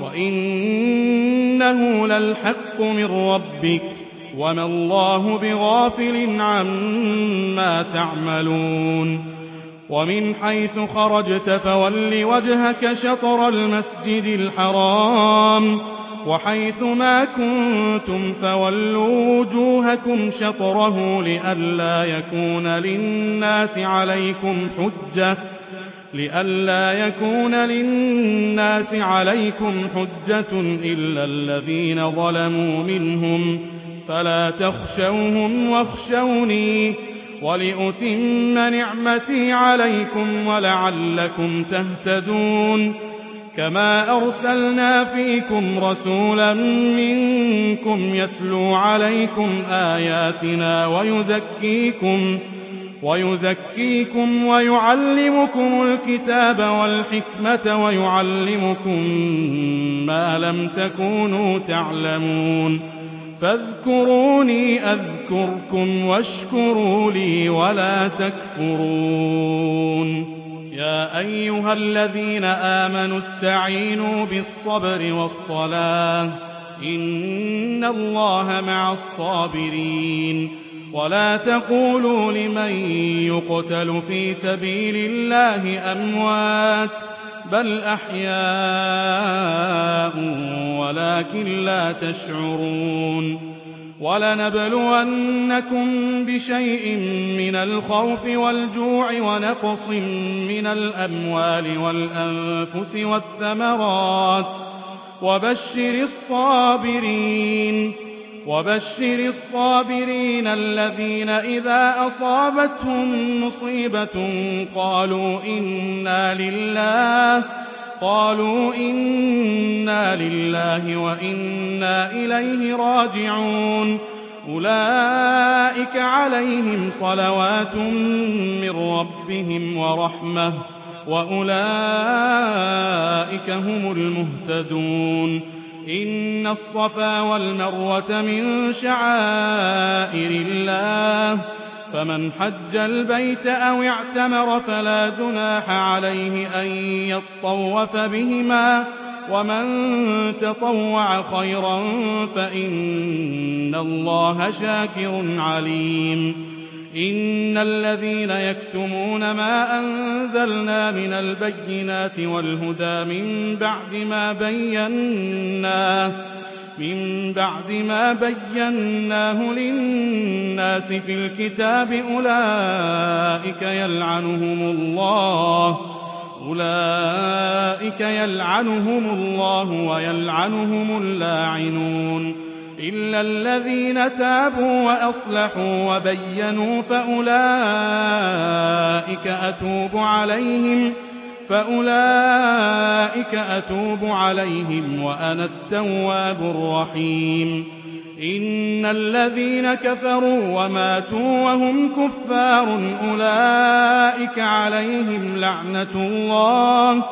وإنه للحق من ربك وما الله بغافل عما تعملون ومن حيث خرجت فول وجهك شطر المسجد الحرام وحيث ما كنتم فولوا وجوهكم شطره لئلا يكون للناس عليكم حجة لئلا يكون للناس عليكم حجة إلا الذين ظلموا منهم فلا تخشوهم واخشوني ولأتم نعمتي عليكم ولعلكم تهتدون كما أرسلنا فيكم رسولا منكم يتلو عليكم آياتنا ويزكيكم ويزكيكم ويعلمكم الكتاب والحكمة ويعلمكم ما لم تكونوا تعلمون فاذكروني أذكركم واشكروا لي ولا تكفرون يا أيها الذين آمنوا استعينوا بالصبر والصلاة إن الله مع الصابرين ولا تقولوا لمن يقتل في سبيل الله أموات بل أحياء ولكن لا تشعرون ولنبلونكم بشيء من الخوف والجوع ونقص من الأموال والأنفس والثمرات وبشر الصابرين وبشر الصابرين الذين إذا أصابتهم مصيبة قالوا إنا لله قالوا إنا لله وإنا إليه راجعون أولئك عليهم صلوات من ربهم ورحمة وأولئك هم المهتدون إن الصفا والمروة من شعائر الله فمن حج البيت أو اعتمر فلا جناح عليه أن يطوف بهما ومن تطوع خيرا فإن الله شاكر عليم إن الذين يكتمون ما أنزلنا من البينات والهدى من بعد ما بيناه من بعد ما بيناه للناس في الكتاب أولئك يلعنهم الله أولئك يلعنهم الله ويلعنهم اللاعنون إلا الذين تابوا وأصلحوا وبينوا فأولئك أتوب عليهم فأولئك أتوب عليهم وأنا التواب الرحيم إن الذين كفروا وماتوا وهم كفار أولئك عليهم لعنة الله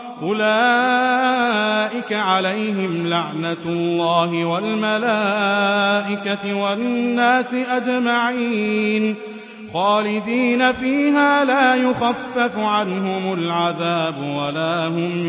أولئك عليهم لعنة الله والملائكة والناس أجمعين خالدين فيها لا يخفف عنهم العذاب ولا هم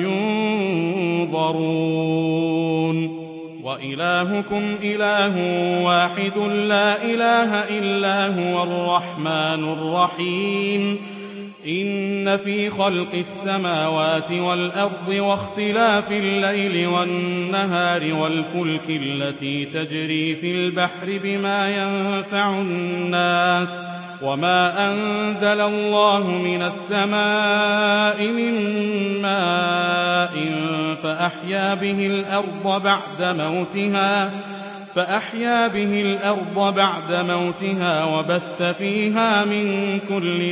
ينظرون وإلهكم إله واحد لا إله إلا هو الرحمن الرحيم إن في خلق السماوات والأرض واختلاف الليل والنهار والفلك التي تجري في البحر بما ينفع الناس وما أنزل الله من السماء من ماء فأحيا به الأرض بعد موتها فأحيا به الأرض بعد موتها وبث فيها من كل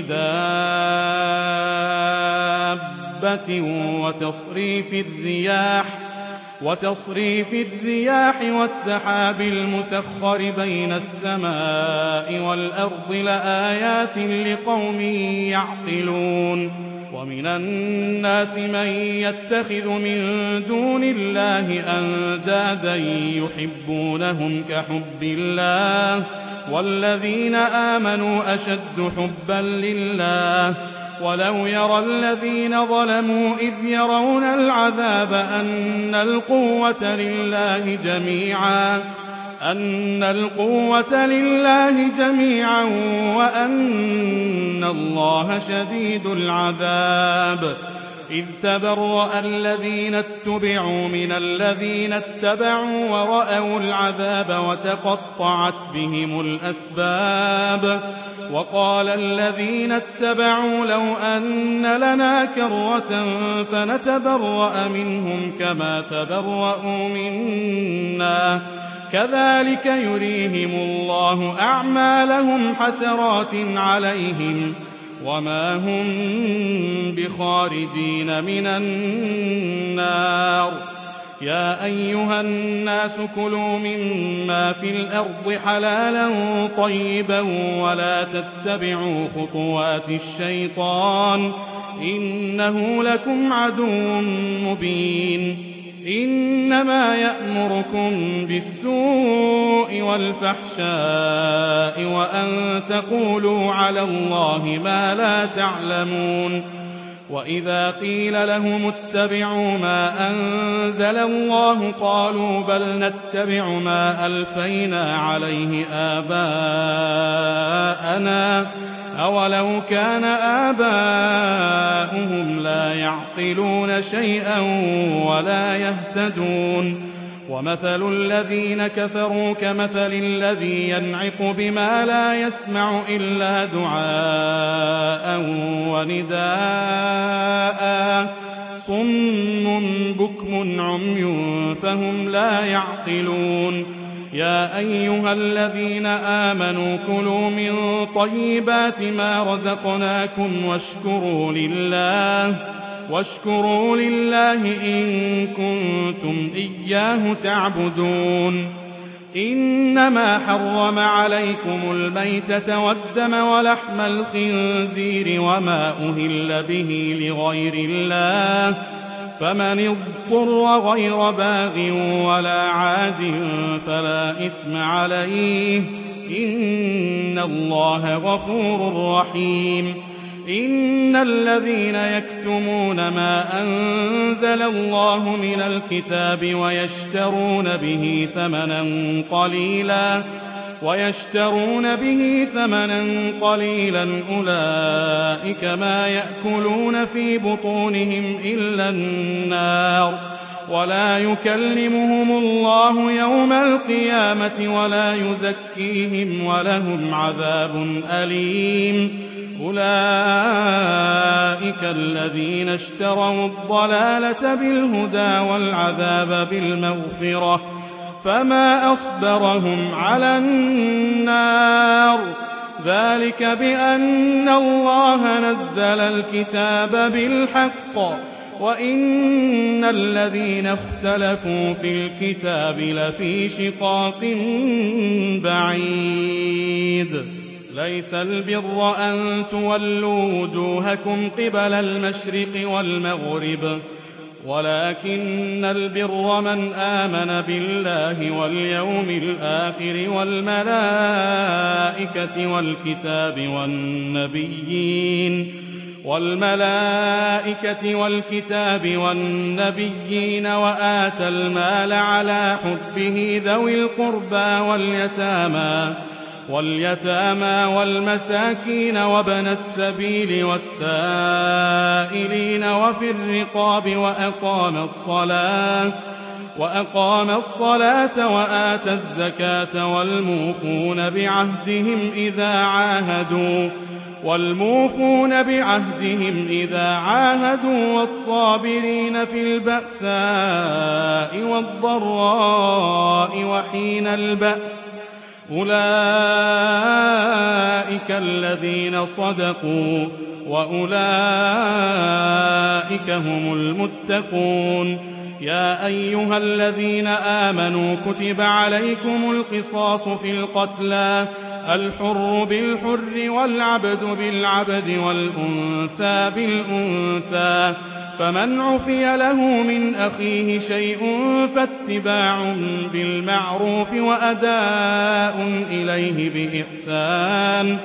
دابة وتصريف الرياح وتصريف الرياح والسحاب المسخر بين السماء والأرض لآيات لقوم يعقلون ومن الناس من يتخذ من دون الله أندادا يحبونهم كحب الله والذين آمنوا أشد حبا لله ولو يرى الذين ظلموا إذ يرون العذاب أن القوة لله جميعا أن القوة لله جميعا وأن الله شديد العذاب إذ تبرأ الذين اتبعوا من الذين اتبعوا ورأوا العذاب وتقطعت بهم الأسباب وقال الذين اتبعوا لو أن لنا كرة فنتبرأ منهم كما تبرأوا منا كذلك يريهم الله أعمالهم حسرات عليهم وما هم بخارجين من النار يا أيها الناس كلوا مما في الأرض حلالا طيبا ولا تتبعوا خطوات الشيطان إنه لكم عدو مبين إنما يأمركم بالسوء والفحشاء وأن تقولوا على الله ما لا تعلمون وإذا قيل لهم اتبعوا ما أنزل الله قالوا بل نتبع ما ألفينا عليه آباءنا أولو كان آباؤهم لا يعقلون شيئا ولا يهتدون ومثل الذين كفروا كمثل الذي ينعق بما لا يسمع إلا دعاء ونداء صم بكم عمي فهم لا يعقلون يا أيها الذين آمنوا كلوا من طيبات ما رزقناكم واشكروا لله واشكروا لله إن كنتم إياه تعبدون إنما حرم عليكم الميتة والدم ولحم الخنزير وما أهل به لغير الله فمن اضطر غير باغ ولا عاد فلا إثم عليه إن الله غفور رحيم إن الذين يكتمون ما أنزل الله من الكتاب ويشترون به ثمنا قليلا ويشترون به ثمنا قليلا أولئك ما يأكلون في بطونهم إلا النار ولا يكلمهم الله يوم القيامة ولا يزكيهم ولهم عذاب أليم أولئك الذين اشتروا الضلالة بالهدى والعذاب بالمغفرة فما أصبرهم على النار ذلك بأن الله نزل الكتاب بالحق وإن الذين اختلفوا في الكتاب لفي شقاق بعيد ليس البر أن تولوا وجوهكم قبل المشرق والمغرب ولكن البر من آمن بالله واليوم الآخر والملائكة والكتاب والنبيين والملائكة والكتاب والنبيين وآتى المال على حبه ذوي القربى واليتامى واليتامى والمساكين وابن السبيل والسائلين وفي الرقاب وأقام الصلاة وأقام الصلاة وآتى الزكاة والموفون بعهدهم إذا عاهدوا والموفون بعهدهم إذا عاهدوا والصابرين في البأساء والضراء وحين البأس أولئك الذين صدقوا وأولئك هم المتقون يا أيها الذين آمنوا كتب عليكم القصاص في القتلى الحر بالحر والعبد بالعبد والأنثى بالأنثى فمن عفي له من أخيه شيء فاتباع بالمعروف وأداء إليه بإحسان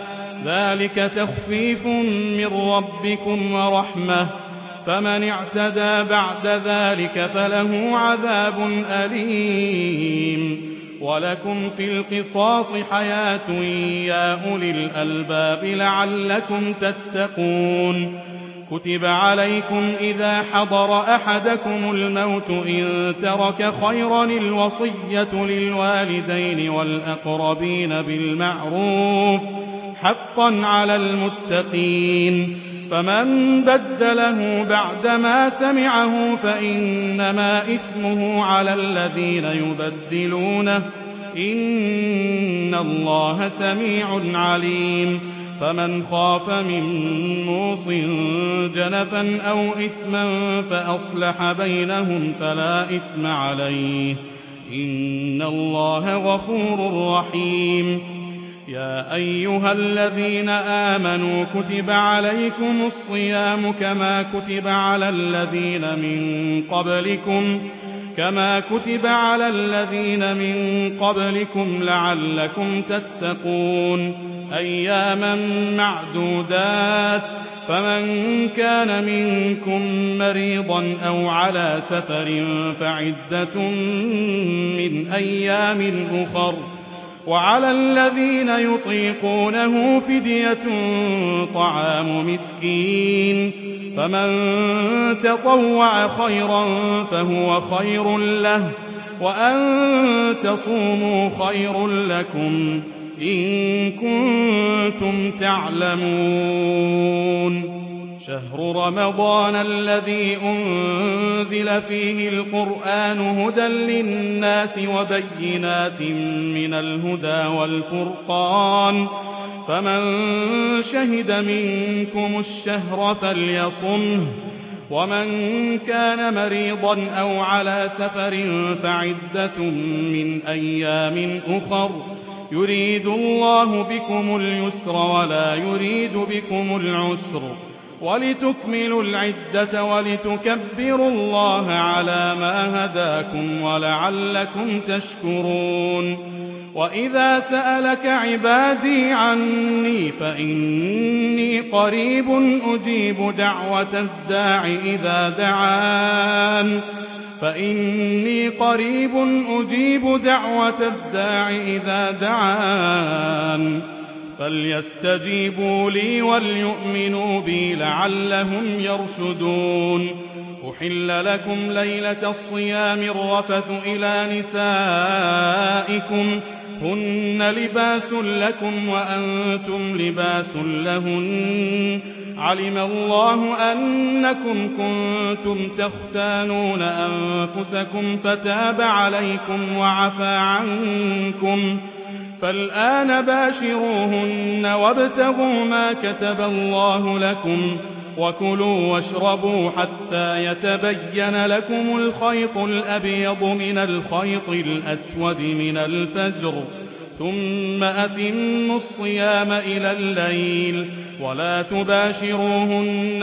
ذلك تخفيف من ربكم ورحمة، فمن اعتدى بعد ذلك فله عذاب أليم. ولكم في القصاص حياة يا أولي الألباب لعلكم تتقون. كتب عليكم إذا حضر أحدكم الموت إن ترك خيرا الوصية للوالدين والأقربين بالمعروف حقا على المتقين، فمن بدله بعدما سمعه فإنما إثمه على الذين يبدلونه، إن الله سميع عليم. فمن خاف من موص جنفا أو إثما فأصلح بينهم فلا إثم عليه، إن الله غفور رحيم. يا أيها الذين آمنوا كتب عليكم الصيام كما كتب على الذين من قبلكم كما كتب على الذين من قبلكم لعلكم تتقون، أياما معدودات. فمن كان منكم مريضا أو على سفر فعدة من أيام أخر، وعلى الذين يطيقونه فدية طعام مسكين، فمن تطوع خيرا فهو خير له، وأن تصوموا خير لكم إن كنتم تعلمون. شهر رمضان الذي أنزل فيه القرآن هدى للناس وبينات من الهدى والفرقان، فمن شهد منكم الشهر فليصمه، ومن كان مريضا أو على سفر فعدة من أيام أخر، يريد الله بكم اليسر ولا يريد بكم العسر، ولتكملوا العدة ولتكبروا الله على ما هداكم ولعلكم تشكرون. وإذا سألك عبادي عني فإني قريب أجيب دعوة الداع إذا دعان فإني قريب أجيب دعوة الداع إذا دعان فليستجيبوا لي وليؤمنوا بي لعلهم يرشدون. أحل لكم ليلة الصيام الرفث إلى نسائكم هن لباس لكم وأنتم لباس لهن، علم الله أنكم كنتم تختانون أنفسكم فتاب عليكم وعفى عنكم، فالآن باشروهن وابتغوا ما كتب الله لكم، وكلوا واشربوا حتى يتبين لكم الخيط الأبيض من الخيط الأسود من الفجر، ثم أتموا الصيام إلى الليل، ولا تباشروهن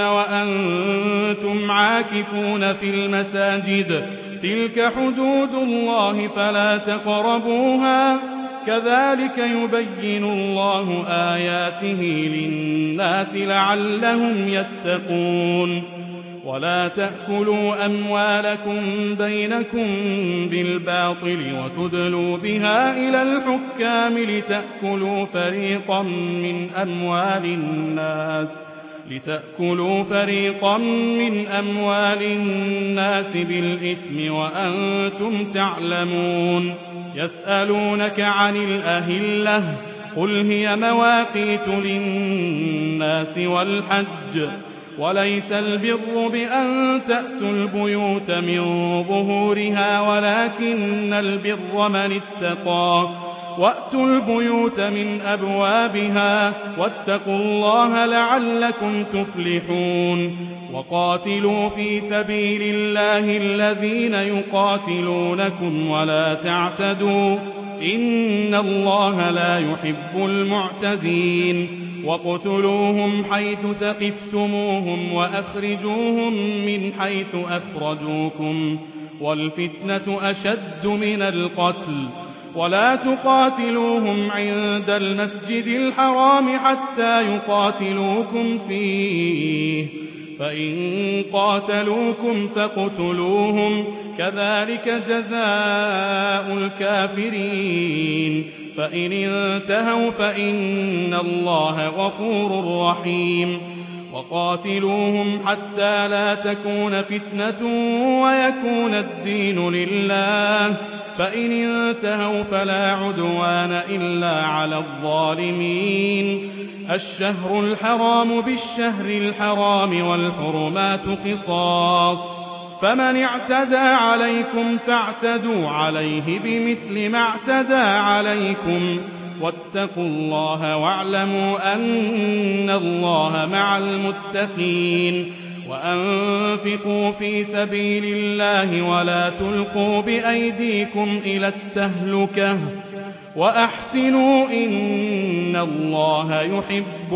وأنتم عاكفون في المساجد، تلك حدود الله فلا تقربوها، كذلك يبين الله آياته للناس لعلهم يتقون. ولا تأكلوا أموالكم بينكم بالباطل وتدلوا بها إلى الحكام لتأكلوا فريقا من أموال الناس لتأكلوا فريقا من أموال الناس بالإثم وأنتم تعلمون. يسألونك عن الأهلة قل هي مواقيت للناس والحج، وليس البر بأن تأتوا البيوت من ظهورها ولكن البر من اتقى، وأتوا البيوت من أبوابها واتقوا الله لعلكم تفلحون. وقاتلوا في سبيل الله الذين يقاتلونكم ولا تعتدوا إن الله لا يحب المعتدين. وقتلوهم حيث ثقفتموهم وأخرجوهم من حيث أخرجوكم، والفتنة أشد من القتل، ولا تقاتلوهم عند المسجد الحرام حتى يقاتلوكم فيه فإن قاتلوكم فاقتلوهم كذلك جزاء الكافرين فإن انتهوا فإن الله غفور رحيم وقاتلوهم حتى لا تكون فتنة ويكون الدين لله فإن انتهوا فلا عدوان إلا على الظالمين الشهر الحرام بالشهر الحرام والحرمات قصاص فمن اعتدى عليكم فاعتدوا عليه بمثل ما اعتدى عليكم واتقوا الله واعلموا أن الله مع المتقين وأنفقوا في سبيل الله ولا تلقوا بأيديكم إلى التهلكة وأحسنوا إن الله يحب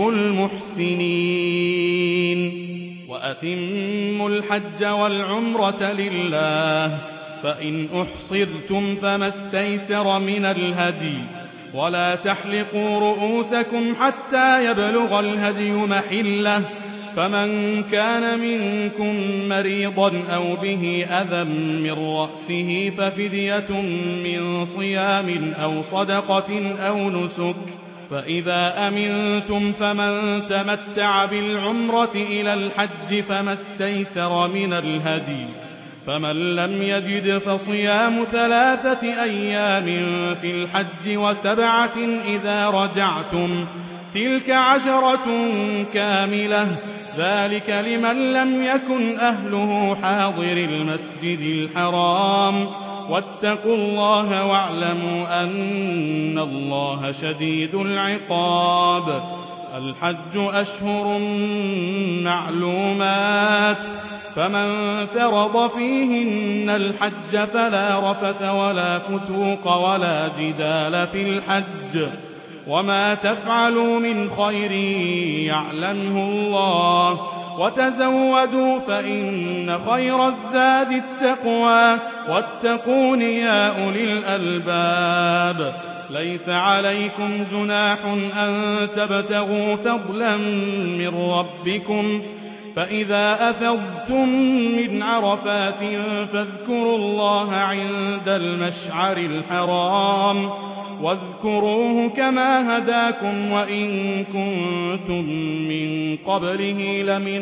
المحسنين وأتموا الحج والعمرة لله فإن أحصرتم فما استيسر من الهدي ولا تحلقوا رؤوسكم حتى يبلغ الهدي محله فمن كان منكم مريضا أو به أذى من رأسه ففدية من صيام أو صدقة أو نسك فإذا أمنتم فمن تمتع بالعمرة إلى الحج فما استيسر من الهدي فمن لم يجد فصيام ثلاثة أيام في الحج وسبعة إذا رجعتم تلك عشرة كاملة ذلك لمن لم يكن أهله حاضر المسجد الحرام واتقوا الله واعلموا أن الله شديد العقاب الحج أشهر معلومات فمن فرض فيهن الحج فلا رفث ولا فسوق ولا جدال في الحج وما تفعلوا من خير يعلمه الله وتزودوا فإن خير الزاد التقوى واتقون يا أولي الألباب ليس عليكم جناح أن تبتغوا فضلا من ربكم فإذا أفضتم من عرفات فاذكروا الله عند المشعر الحرام واذكروه كما هداكم وإن كنتم من قبله لمن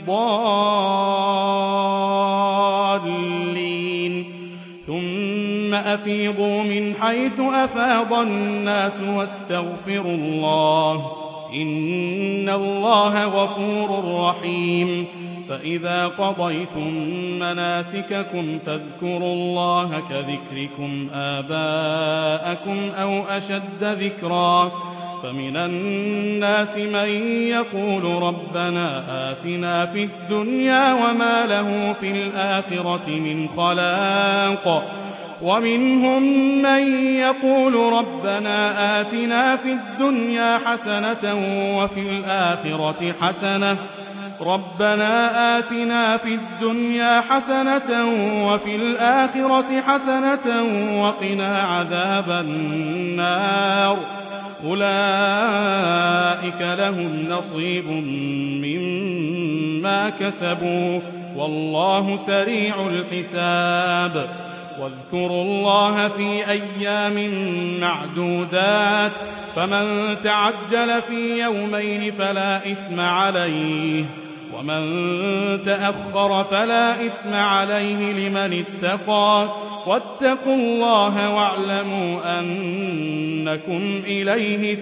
الضالين ثم أفيضوا من حيث أفاض الناس واستغفروا الله إن الله غفور رحيم فإذا قضيتم مناسككم فاذكروا الله كذكركم آباءكم أو أشد ذكرا فمن الناس من يقول ربنا آتنا في الدنيا وما له في الآخرة من خلاق ومنهم من يقول ربنا آتنا في الدنيا حسنة وفي الآخرة حسنة ربنا آتنا في الدنيا حسنة وفي الآخرة حسنة وقنا عذاب النار أولئك لهم نصيب مما كسبوا والله سريع الحساب واذكروا الله في أيام معدودات فمن تعجل في يومين فلا إثم عليه ومن تأخر فلا إثم عليه لمن اتقى واتقوا الله واعلموا أنكم إليه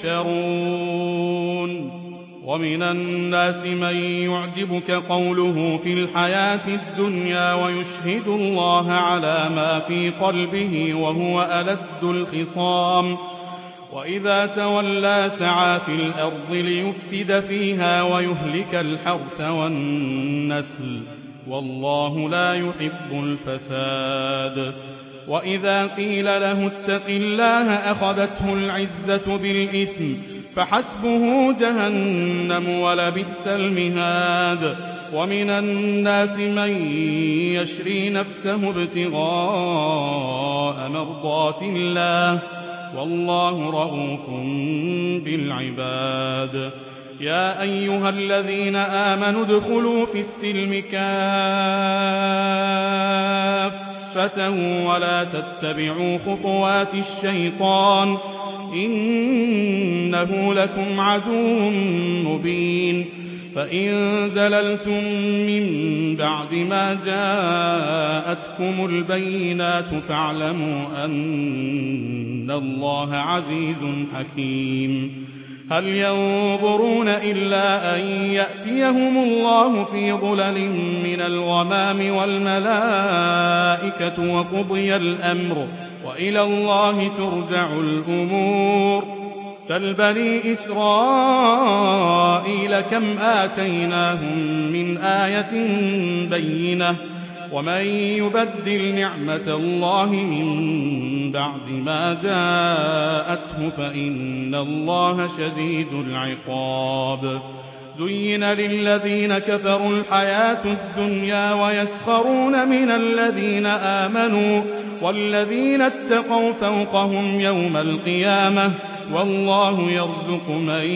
تحشرون ومن الناس من يعجبك قوله في الحياة الدنيا ويشهد الله على ما في قلبه وهو ألد الخصام وإذا تولى سعى في الأرض ليفسد فيها ويهلك الحرث والنسل والله لا يحب الفساد وإذا قيل له اتق الله أخذته العزة بالإثم فحسبه جهنم ولبئس المهاد ومن الناس من يشري نفسه ابتغاء ابتغاء مرضات الله والله رؤوف بالعباد. يا أيها الذين آمنوا ادخلوا في السلم كافة ولا تتبعوا خطوات الشيطان إنه لكم عدو مبين. فإن زللتم من بعد ما جاءتكم البينات فاعلموا أن الله عزيز حكيم. هل ينظرون إلا أن يأتيهم الله في ظلل من الغمام والملائكة وقضي الأمر وإلى الله ترجع الأمور. سل بني إسرائيل كم آتيناهم من آية بينة ومن يبدل نعمة الله من بعد ما جاءته فإن الله شديد العقاب. زين للذين كفروا الحياة الدنيا ويسخرون من الذين آمنوا والذين اتقوا فوقهم يوم القيامة والله يرزق من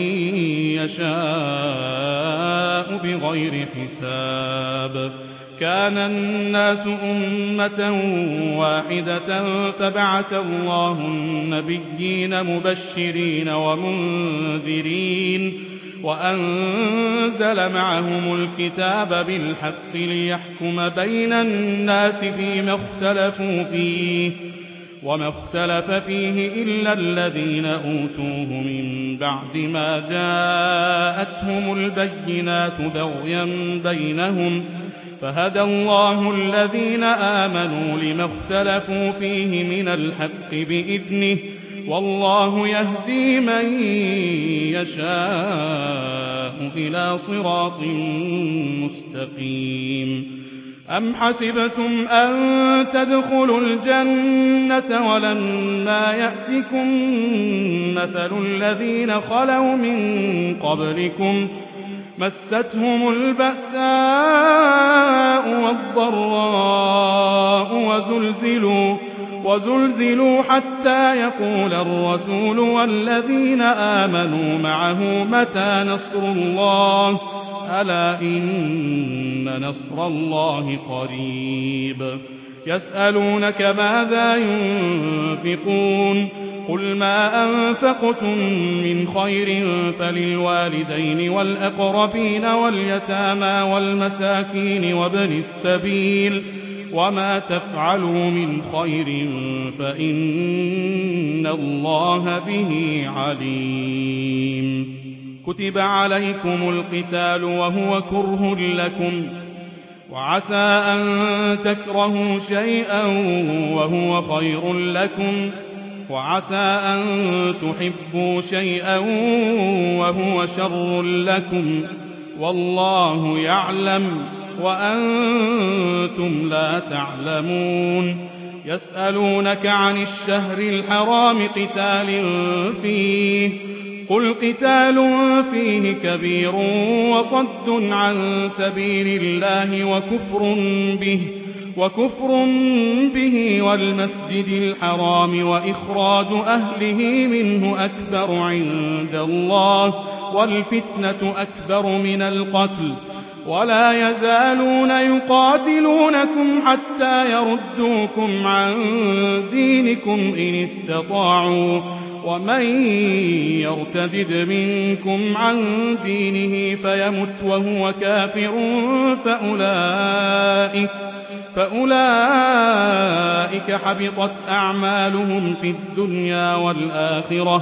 يشاء بغير حساب. كان الناس أمة واحدة فبعث الله النبيين مبشرين ومنذرين وأنزل معهم الكتاب بالحق ليحكم بين الناس فيما اختلفوا فيه وما اختلف فيه إلا الذين أوتوه من بعد ما جاءتهم البينات بغيا بينهم فهدى الله الذين آمنوا لما اختلفوا فيه من الحق بإذنه والله يهدي من يشاء إلى صراط مستقيم. أم حسبتم أن تدخلوا الجنة ولما يأتكم مثل الذين خلوا من قبلكم مستهم البأساء والضراء وزلزلوا وزلزلوا حتى يقول الرسول والذين آمنوا معه متى نصر الله ألا إن نصر الله قريب. يسألونك ماذا ينفقون قل ما أنفقتم من خير فللوالدين والأقربين واليتامى والمساكين وابن السبيل وما تفعلوا من خير فإن الله به عليم. كتب عليكم القتال وهو كره لكم وعسى أن تكرهوا شيئا وهو خير لكم وعسى أن تحبوا شيئا وهو شر لكم والله يعلم وأنتم لا تعلمون. يسألونك عن الشهر الحرام قتال فيه قل قتال فيه كبير وصد عن سبيل الله وكفر به وكفر به والمسجد الحرام وإخراج أهله منه أكبر عند الله والفتنة أكبر من القتل ولا يزالون يقاتلونكم حتى يردوكم عن دينكم إن استطاعوا ومن يرتد منكم عن دينه فيمت وهو كافر فأولئك فأولئك حبطت أعمالهم في الدنيا والآخرة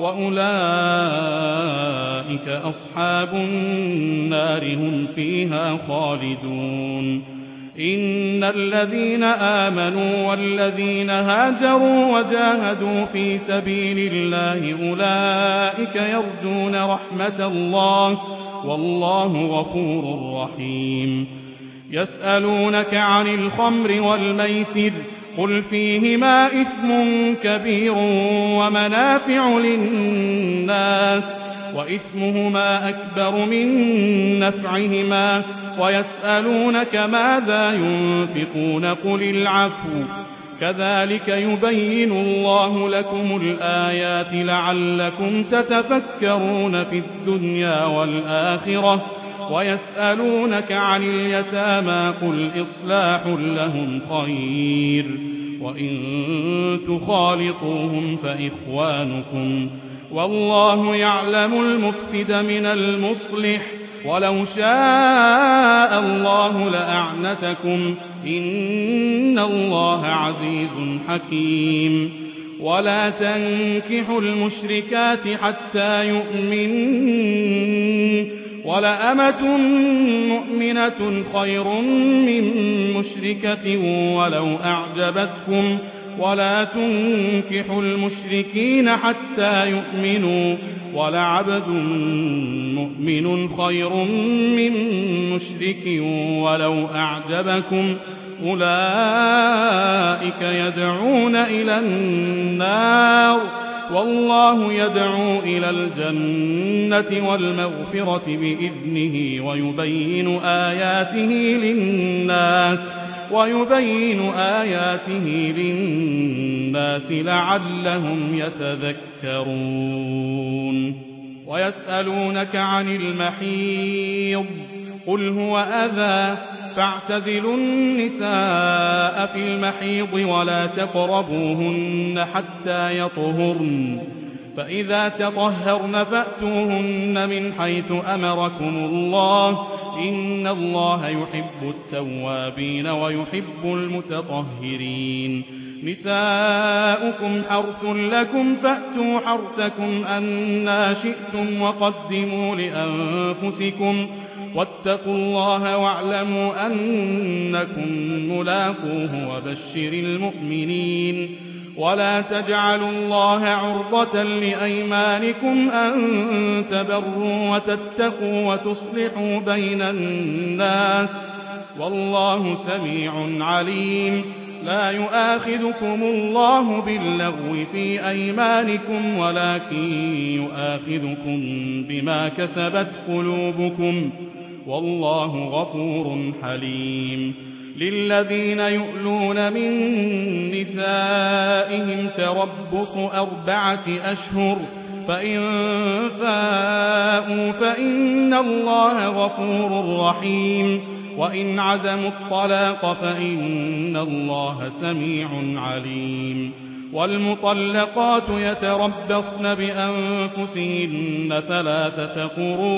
وأولئك أصحاب النار هم فيها خالدون. إن الذين آمنوا والذين هاجروا وجاهدوا في سبيل الله أولئك يرجون رحمة الله والله غفور رحيم. يسألونك عن الخمر والميسر قل فيهما إثم كبير ومنافع للناس وإثمهما أكبر من نفعهما ويسألونك ماذا ينفقون قل العفو كذلك يبين الله لكم الآيات لعلكم تتفكرون في الدنيا والآخرة ويسألونك عن اليتامى قل إصلاح لهم خير وإن تخالطوهم فإخوانكم والله يعلم المفسد من المصلح ولو شاء الله لأعنتكم إن الله عزيز حكيم ولا تنكحوا المشركات حتى يؤمنوا ولأمة مؤمنة خير من مشركة ولو أعجبتكم ولا تنكحوا المشركين حتى يؤمنوا ولعبد مؤمن خير من مشرك ولو أعجبكم أولئك يدعون إلى النار والله يدعو إلى الجنة والمغفرة بإذنه ويبين آياته للناس ويبين آياته للناس لعلهم يتذكرون ويسألونك عن المحيض قل هو أذى فاعتزلوا النساء في المحيض ولا تقربوهن حتى يطهرن فإذا تطهرن فأتوهن من حيث أمركم الله إن الله يحب التوابين ويحب المتطهرين نساؤكم حرث لكم فأتوا حرثكم أنى شئتم وقدموا لأنفسكم واتقوا الله واعلموا أنكم ملاقوه وبشر المؤمنين ولا تجعلوا الله عرضة لأيمانكم أن تبروا وتتقوا وتصلحوا بين الناس والله سميع عليم لا يؤاخذكم الله باللغو في أيمانكم ولكن يؤاخذكم بما كسبت قلوبكم والله غفور حليم للذين يؤلون من نسائهم تربص أربعة أشهر فإن فاءوا فإن الله غفور رحيم وإن عزموا الطلاق فإن الله سميع عليم والمطلقات يتربصن بأنفسهن ثلاثة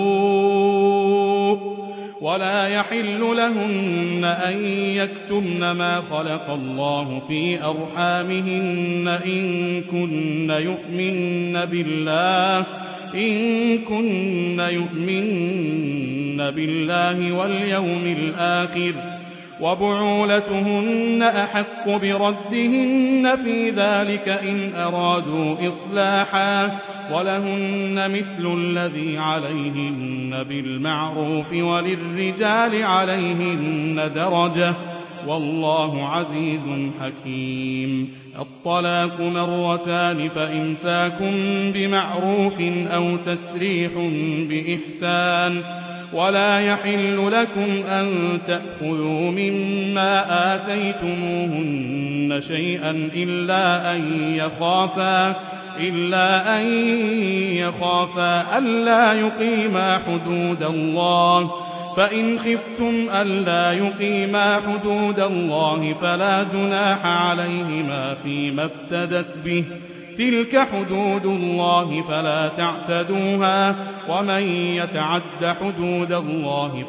قروء ولا يحل لهن أن يكتمن ما خلق الله في أرحامهن إن كن يؤمن بالله إن كن يؤمن بالله واليوم الآخر وبعولتهن أحق بردهن في ذلك إن أرادوا إصلاحا ولهن مثل الذي عليهن بالمعروف وللرجال عليهن درجة والله عزيز حكيم الطلاق مرتان فإمساكم بمعروف أو تسريح بإحسان ولا يحل لكم أن تأخذوا مما آتيتموهن شيئا إلا أن يخافا إلا أن يخافا ألا يقيما حدود الله فإن خفتم ألا يقيما حدود الله فلا جناح عليهما فيما افتدت به تلك حدود الله فلا تعتدوها ومن يتعد حدود الله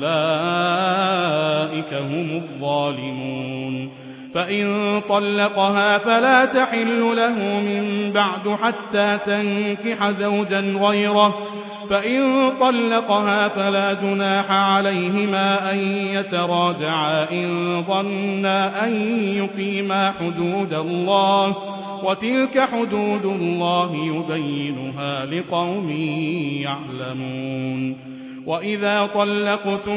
فأولئك هم الظالمون فإن طلقها فلا تحل له من بعد حتى تنكح زوجا غيره فإن طلقها فلا جناح عليهما أن يتراجعا إن ظنا أن يقيما حدود الله وتلك حدود الله يبينها لقوم يعلمون وإذا طلقتم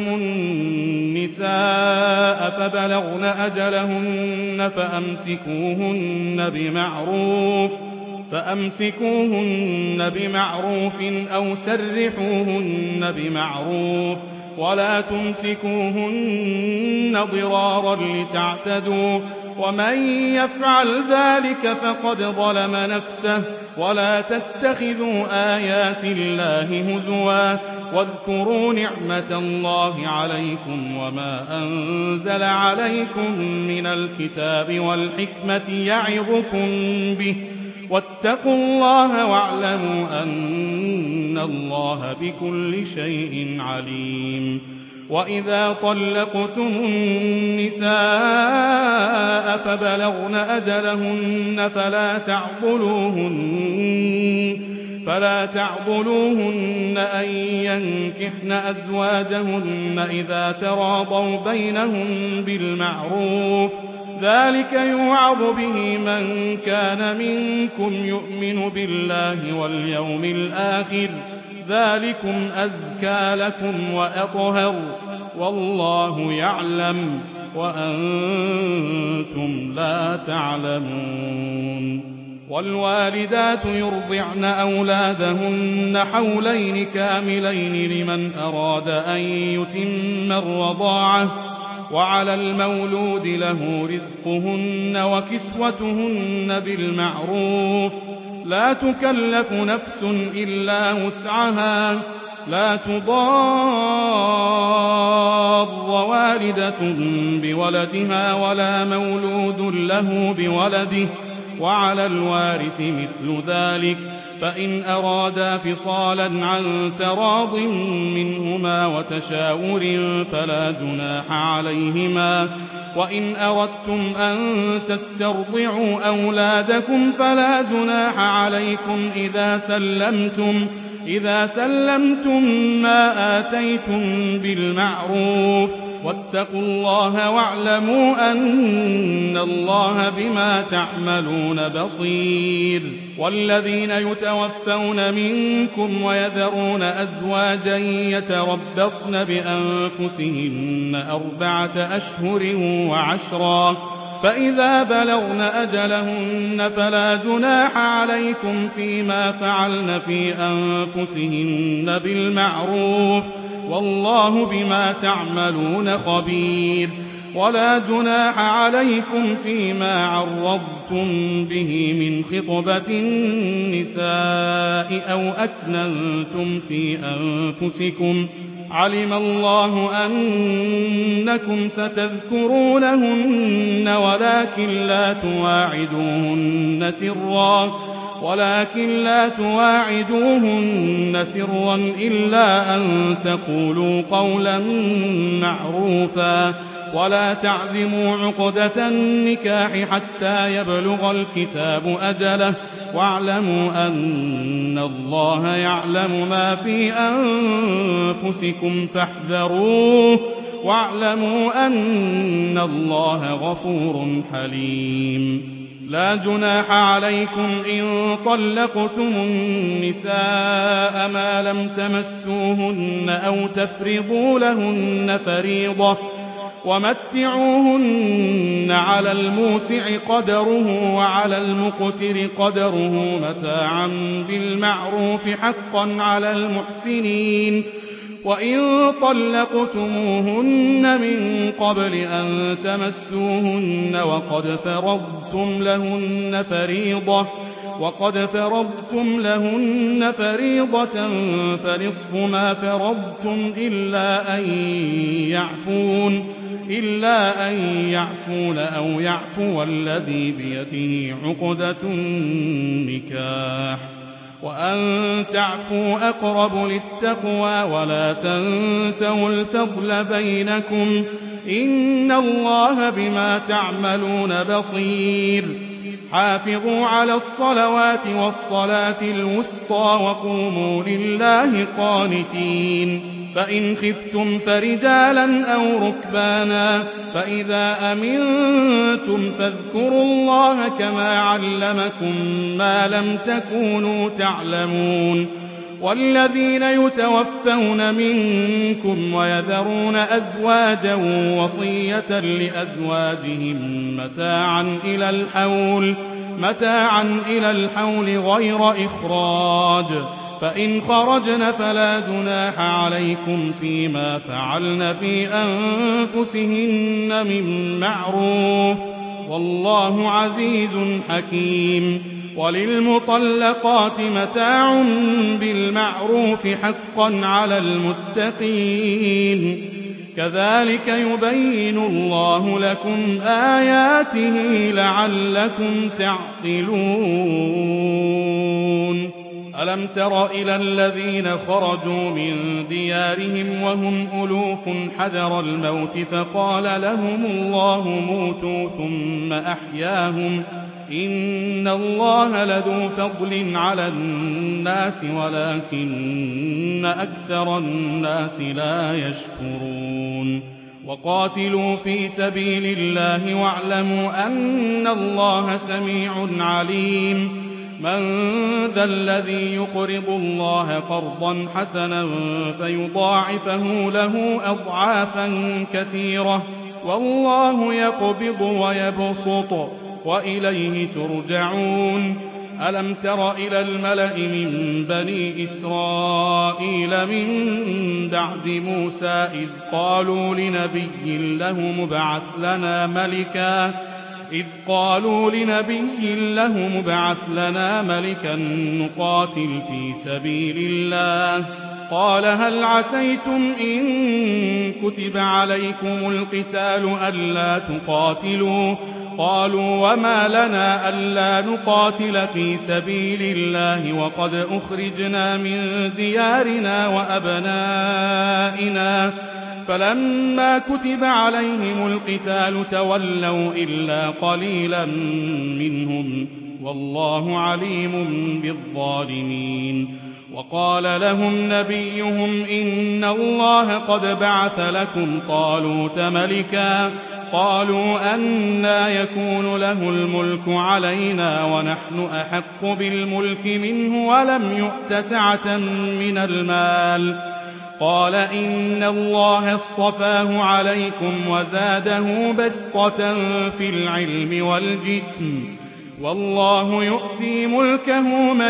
النساء فبلغن أجلهن فأمسكوهن بمعروف فأمسكوهن بمعروف أو سرحوهن بمعروف ولا تمسكوهن ضرارا لتعتدوا ومن يفعل ذلك فقد ظلم نفسه ولا تتخذوا آيات الله هزوا واذكروا نعمة الله عليكم وما أنزل عليكم من الكتاب والحكمة يعظكم به واتقوا الله واعلموا أن الله بكل شيء عليم. وإذا طلقتم النساء فبلغن أجلهن فلا تعضلوهن فلا تعضلوهن أن ينكحن أزواجهن إذا تراضوا بينهم بالمعروف ذلك يوعظ به من كان منكم يؤمن بالله واليوم الآخر ذلكم أزكى لكم وأطهر والله يعلم وأنتم لا تعلمون. والوالدات يرضعن أولادهن حولين كاملين لمن أراد أن يتم الرضاعة وعلى المولود له رزقهن وكسوتهن بالمعروف لا تكلف نفس إلا وسعها لا تضار والدة بولدها ولا مولود له بولده وعلى الوارث مثل ذلك فإن أرادا فصالا عن تراض منهما وتشاور فلا جناح عليهما. وإن أردتم أن تسترضعوا أولادكم فلا جناح عليكم إذا سلمتم إذا سلمتم ما آتيتم بالمعروف واتقوا الله واعلموا أن الله بما تعملون بصير. والذين يتوفون منكم ويذرون أزواجا يتربصن بأنفسهن أربعة أشهر وعشرا فإذا بلغن أجلهن فلا جناح عليكم فيما فعلن في أنفسهن بالمعروف والله بما تعملون خبير. ولا جناح عليكم فيما عرضتم به من خطبة النساء أو أكننتم في أنفسكم علم الله أنكم ستذكرونهن ولكن لا تواعدوهن سرا ولكن لا تواعدوهن سرا إلا أن تقولوا قولا معروفا ولا تعزموا عقدة النكاح حتى يبلغ الكتاب أجله واعلموا أن الله يعلم ما في أنفسكم فاحذروه واعلموا أن الله غفور حليم. لا جناح عليكم إن طلقتم النساء ما لم تمسوهن أو تفرضوا لهن فريضة ومتعوهن على الموسع قدره وعلى المقتر قدره متاعا بالمعروف حقا على المحسنين. وإن طلقتموهن من قبل أن تمسوهن وقد فرضتم لهن فريضة وقد فرضتم لهن فريضة فنصف ما فرضتم إلا أن يعفون إلا أن يعفون أو يعفو الذي بيده عقدة النكاح وأن تعفوا أقرب للتقوى ولا تنسوا الفضل بينكم إن الله بما تعملون بصير. حافظوا على الصلوات والصلاة الوسطى وقوموا لله قانتين. فإن خفتم فرجالا أو ركبانا فإذا أمنتم فاذكروا الله كما علمكم ما لم تكونوا تعلمون. والذين يتوفون منكم ويذرون أزواجا وصية لأزواجهم متاعا إلى الحول متاعا إلى الحول غير إخراج فإن خرجن فلا جناح عليكم فيما فعلن في أنفسهن من معروف والله عزيز حكيم. وللمطلقات متاع بالمعروف حقا على المتقين كذلك يبين الله لكم آياته لعلكم تعقلون. ألم تر إلى الذين خرجوا من ديارهم وهم ألوف حذر الموت فقال لهم الله موتوا ثم أحياهم إن الله لذو فضل على الناس ولكن أكثر الناس لا يشكرون. وقاتلوا في سبيل الله واعلموا أن الله سميع عليم. من ذا الذي يقرض الله قرضا حسنا فيضاعفه له أضعافا كثيرة والله يقبض ويبسط وإليه ترجعون. ألم تر إلى الملأ من بني إسرائيل من بعد موسى إذ قالوا لنبي له مبعث لنا ملكا إذ قالوا لنبي له مبعث لنا ملكا نقاتل في سبيل الله قال هل عسيتم إن كتب عليكم القتال ألا تقاتلوا قالوا وما لنا ألا نقاتل في سبيل الله وقد أخرجنا من ديارنا وأبنائنا فلما كتب عليهم القتال تولوا إلا قليلا منهم والله عليم بالظالمين. وقال لهم نبيهم إن الله قد بعث لكم طالوت ملكا قالوا أنى يكون له الملك علينا ونحن أحق بالملك منه ولم يؤت سعة من المال قال إن الله اصطفاه عليكم وزاده بسطة في العلم والجسم والله يؤتي ملكه من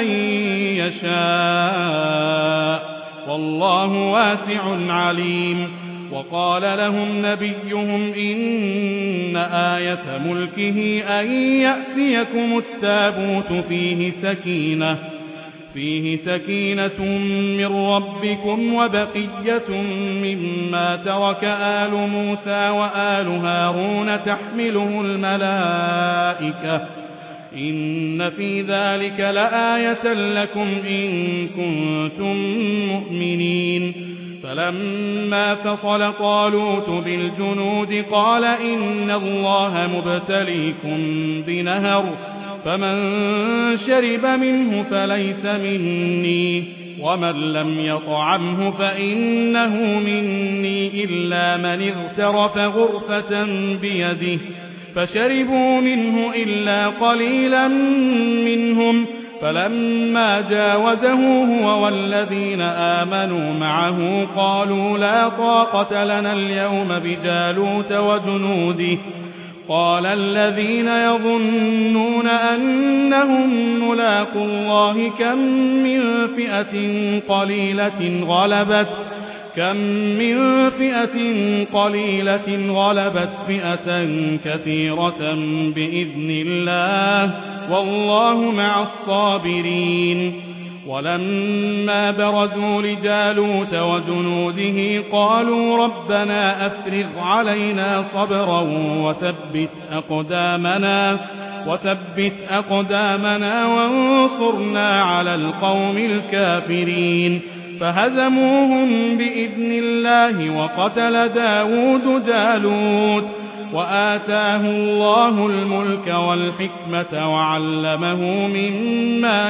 يشاء والله واسع عليم. وقال لهم نبيهم إن آية ملكه أن يأتيكم التابوت فيه سكينة فيه سكينة من ربكم وبقية مما ترك آل موسى وآل هارون تحمله الملائكة إن في ذلك لآية لكم إن كنتم مؤمنين. فلما فصل طالوت بالجنود قال إن الله مبتليكم بنهر فمن شرب منه فليس مني ومن لم يطعمه فإنه مني إلا من اغترف غرفة بيده فشربوا منه إلا قليلا منهم فلما جاوزه هو والذين آمنوا معه قالوا لا طاقة لنا اليوم بجالوت وجنوده قال الذين يظنون أنهم ملاقو الله كم من فئة قليلة غلبت كم من فئة قليلة غلبت فئة كثيرة بإذن الله والله مع الصابرين. ولما برزوا لجالوت وجنوده قالوا ربنا أفرغ علينا صبرا وثبت أقدامنا وثبت أقدامنا وانصرنا على القوم الكافرين فهزموهم بإذن الله وقتل داود جالوت وآتاه الله الملك والحكمة وعلمه مما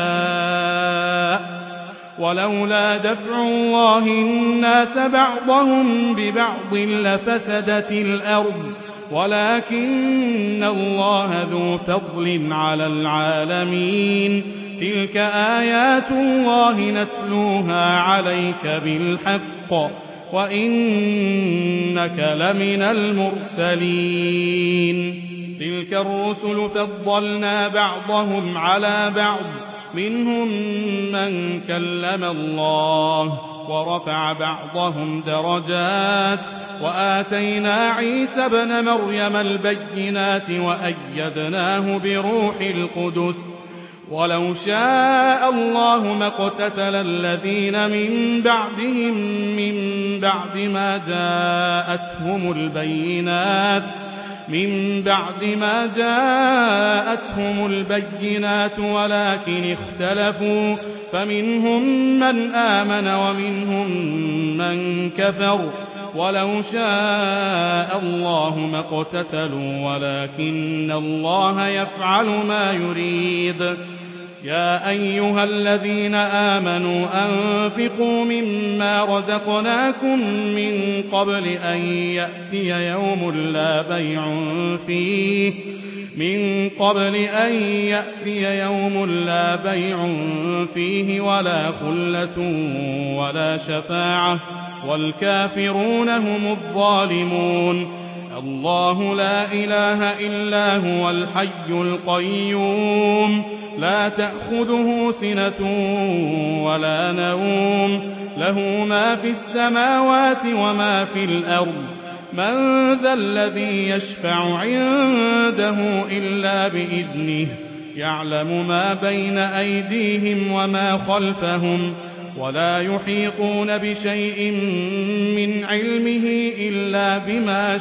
يشاء ولولا دفع الله الناس بعضهم ببعض لفسدت الأرض ولكن الله ذو فضل على العالمين. تلك آيات الله نتلوها عليك بالحق وإنك لمن المرسلين. تلك الرسل فضلنا بعضهم على بعض منهم من كلم الله ورفع بعضهم درجات وآتينا عيسى ابن مريم البينات وأيدناه بروح القدس ولو شاء الله ما اقتتل الذين من بعدهم من بعد ما جاءتهم البينات من بعد ما جاءتهم البينات ولكن اختلفوا فمنهم من آمن ومنهم من كفر ولو شاء الله ما اقتتلوا ولكن الله يفعل ما يريد. يا أيها الذين آمنوا أنفقوا مما رزقناكم من قبل أن يأتي يوم لا بيع فيه من قبل أن يأتي يوم لا بيع فيه ولا خلة ولا شفاعة والكافرون هم الظالمون. الله لا إله إلا هو الحي القيوم لا تأخذه سنة ولا نوم له ما في السماوات وما في الأرض من ذا الذي يشفع عنده إلا بإذنه يعلم ما بين أيديهم وما خلفهم ولا يحيطون بشيء من علمه إلا بما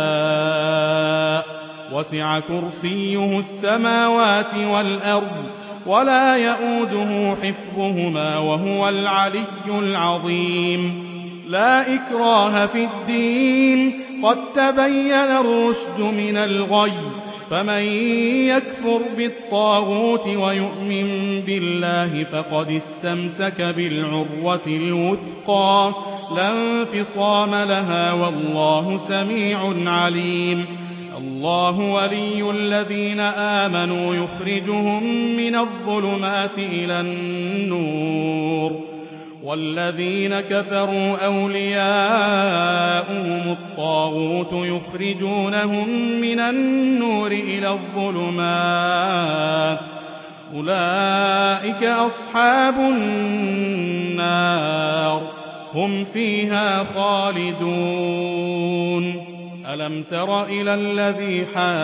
شاء وسع كرسيه السماوات والأرض ولا يؤوده حفظهما وهو العلي العظيم. لا إكراه في الدين قد تبين الرشد من الغي فمن يكفر بالطاغوت ويؤمن بالله فقد استمسك بالعروة الوثقى لا انفصام لها والله سميع عليم. الله ولي الذين آمنوا يخرجهم من الظلمات إلى النور والذين كفروا أولياؤهم الطاغوت يخرجونهم من النور إلى الظلمات أولئك أصحاب النار هم فيها خالدون. ألم تر إلى الذي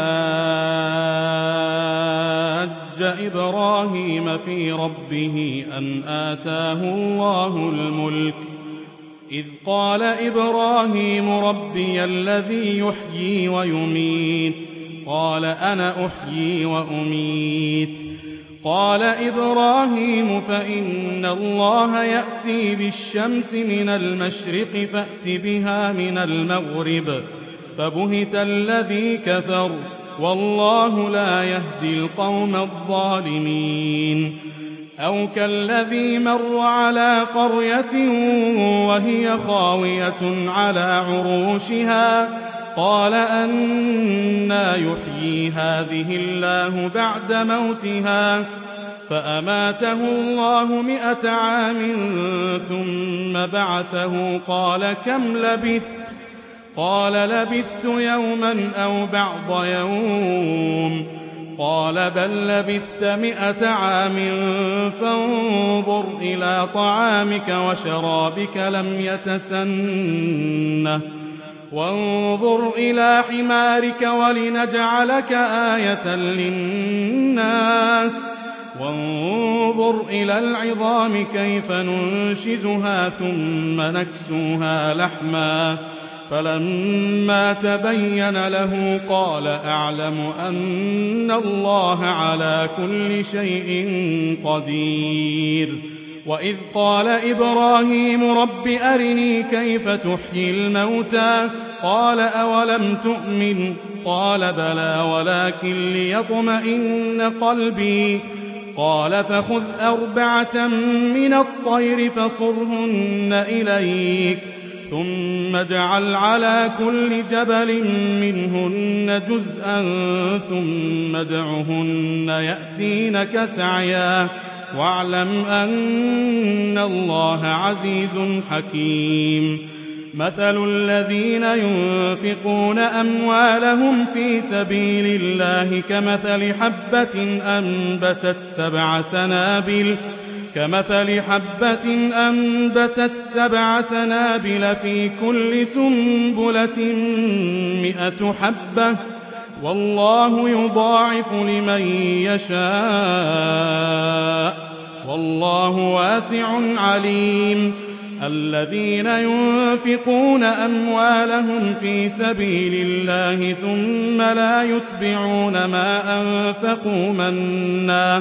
حاج إبراهيم في ربه أن آتاه الله الملك إذ قال إبراهيم ربي الذي يحيي ويميت قال أنا أحيي وأميت قال إبراهيم فإن الله يأتي بالشمس من المشرق فأت بها من المغرب فبهت الذي كفر والله لا يهدي القوم الظالمين. أو كالذي مر على قرية وهي خاوية على عروشها قال أنى يحيي هذه الله بعد موتها فأماته الله مئة عام ثم بعثه قال كم لبثت قال لبثت يوما أو بعض يوم قال بل لبثت مئة عام فانظر إلى طعامك وشرابك لم يتسنه وانظر إلى حمارك ولنجعلك آية للناس وانظر إلى العظام كيف ننشزها ثم نكسوها لحما فلما تبين له قال أعلم أن الله على كل شيء قدير. وإذ قال إبراهيم رب أرني كيف تحيي الموتى قال أولم تؤمن قال بلى ولكن ليطمئن قلبي قال فخذ أربعة من الطير فصرهن إليك ثم اجعل على كل جبل منهن جزءا ثم ادعهن يأتينك سعيا واعلم أن الله عزيز حكيم. مثل الذين ينفقون أموالهم في سبيل الله كمثل حبة أنبتت سبع سنابل كمثل حبة أنبتت سبع سنابل في كل سنبلة مئة حبة والله يضاعف لمن يشاء والله واسع عليم. الذين ينفقون أموالهم في سبيل الله ثم لا يتبعون ما أنفقوا منا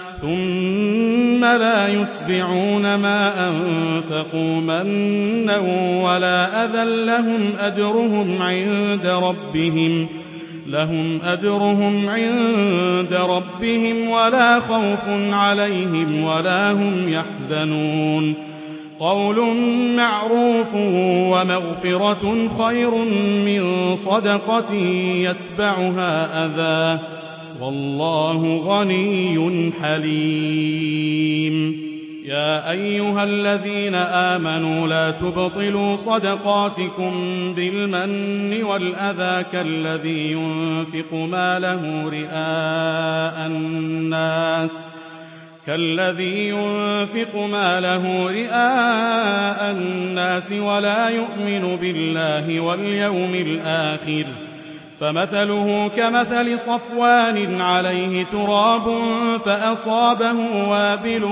ثم لا يتبعون ما أنفقوا منا ولا أذى لهم أجرهم عند ربهم لهم أجرهم عند ربهم ولا خوف عليهم ولا هم يحزنون. قول معروف ومغفرة خير من صدقة يتبعها أذى والله غني حليم. يا أيها الذين آمنوا لا تبطلوا صدقاتكم بالمن والأذى كالذي ينفق ماله رئاء الناس كالذي ينفق ماله رئاء الناس ولا يؤمن بالله واليوم الآخر فمثله كمثل صفوان عليه تراب فأصابه وابل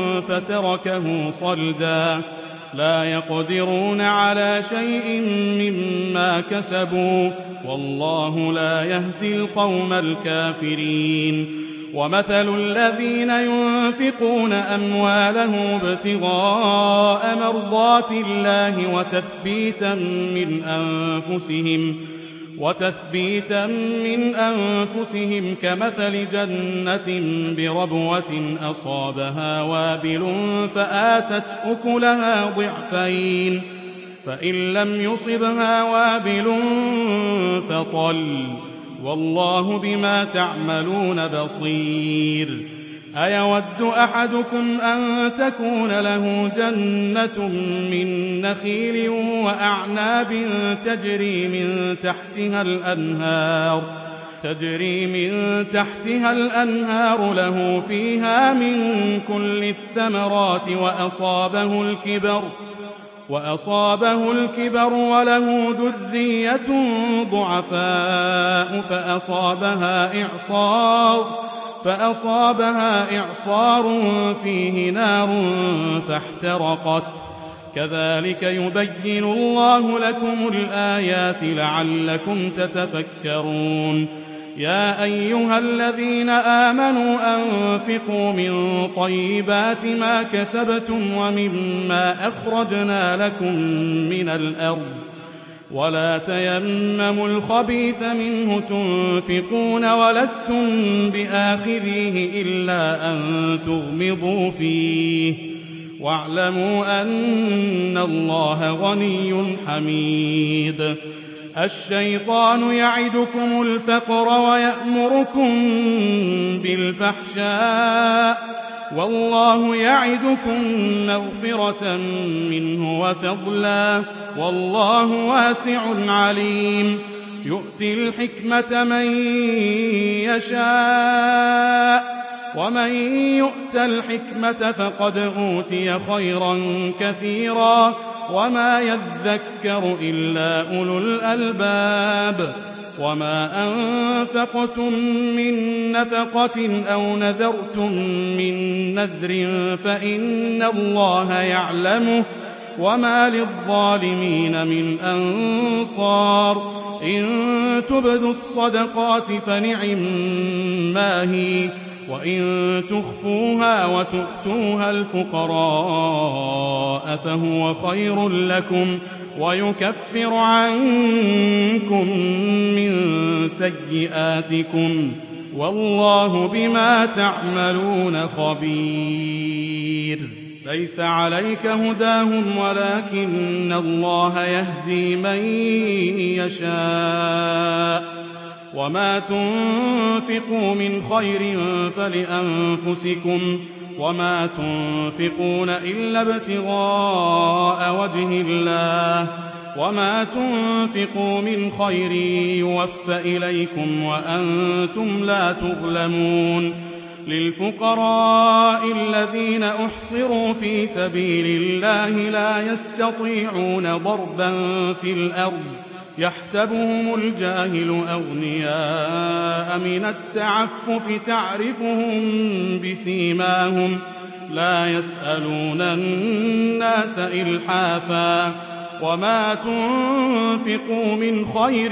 فتركه صلدا لا يقدرون على شيء مما كسبوا والله لا يهدي القوم الكافرين. ومثل الذين ينفقون أموالهم ابتغاء مرضات الله وتثبيتا من أنفسهم وتثبيتا من أنفسهم كمثل جنة بربوة أصابها وابل فآتت أكلها ضعفين فإن لم يصبها وابل فطل والله بما تعملون بصير. أيود أحدكم أن تكون له جنة من نخيل وأعناب تجري من تحتها الأنهار تجري من تحتها الأنهار له فيها من كل الثمرات وأصابه الكبر وأصابه الكبر وله ذرية ضعفاء فأصابها إعصار فأصابها إعصار فيه نار فاحترقت كذلك يبين الله لكم الآيات لعلكم تتفكرون. يا أيها الذين آمنوا أنفقوا من طيبات ما كسبتم ومما أخرجنا لكم من الأرض ولا تيمموا الخبيث منه تنفقون ولستم بآخذيه إلا أن تغمضوا فيه واعلموا أن الله غني حميد. الشيطان يعدكم الفقر ويأمركم بالفحشاء والله يعدكم مغفرة منه وفضلا والله واسع عليم. يؤتي الحكمة من يشاء ومن يؤت الحكمة فقد أوتي خيرا كثيرا وما يذكر إلا أولو الألباب. وما أنفقتم من نفقة أو نذرتم من نذر فإن الله يعلمه وما للظالمين من أنصار. إن تبدوا الصدقات فنعما هي وإن تخفوها وتؤتوها الفقراء فهو خير لكم ويكفر عنكم من سيئاتكم والله بما تعملون خبير. ليس عليك هداهم ولكن الله يهدي من يشاء وما تنفقوا من خير فلأنفسكم وما تنفقون إلا ابتغاء وجه الله وما تنفقوا من خير يوفى إليكم وأنتم لا تظلمون. للفقراء الذين أحصروا في سبيل الله لا يستطيعون ضربا في الأرض يحسبهم الجاهل أغنياء من التعفف تعرفهم بسيماهم لا يسألون الناس إلحافا وما تنفقوا من خير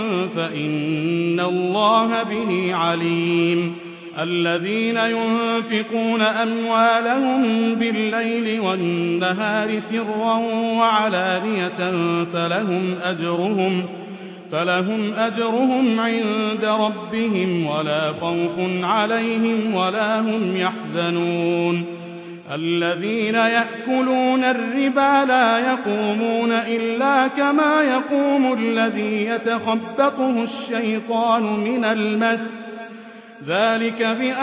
فإن الله به عليم الذين ينفقون أموالهم بالليل والنهار سرا وعلانية فلهم أجرهم فلهم أجرهم عند ربهم ولا خوف عليهم ولا هم يحزنون الذين يأكلون الربا لا يقومون إلا كما يقوم الذي يتخبطه الشيطان من المس ذلك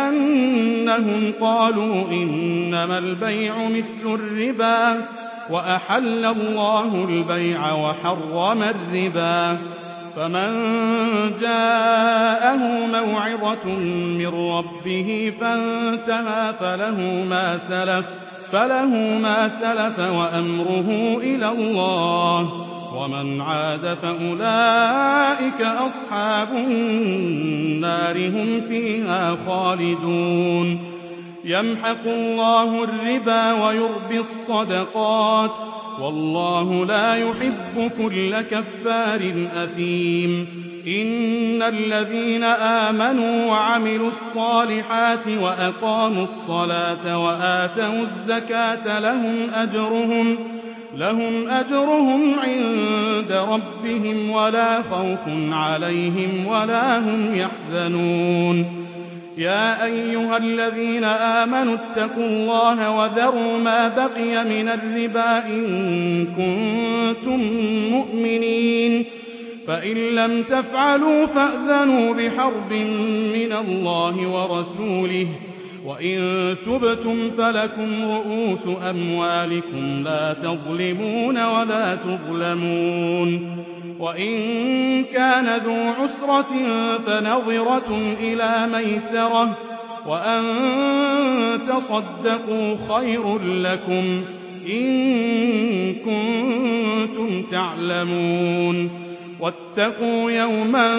بأنهم قالوا إنما البيع مثل الربا وأحل الله البيع وحرم الربا فمن جاءه موعظة من ربه فانتهى فله ما سلف فله ما سلف وأمره إلى الله ومن عاد فأولئك أصحاب النار هم فيها خالدون يمحق الله الربا ويربي الصدقات والله لا يحب كل كفار أثيم إن الذين آمنوا وعملوا الصالحات وأقاموا الصلاة وآتوا الزكاة لهم أجرهم لهم أجرهم عند ربهم ولا خوف عليهم ولا هم يحزنون يا أيها الذين آمنوا اتقوا الله وذروا ما بقي من الربا إن كنتم مؤمنين فإن لم تفعلوا فأذنوا بحرب من الله ورسوله وإن تبتم فلكم رؤوس أموالكم لا تظلمون ولا تظلمون وإن كان ذو عسرة فنظرة إلى ميسرة وأن تصدقوا خير لكم إن كنتم تعلمون واتقوا يوما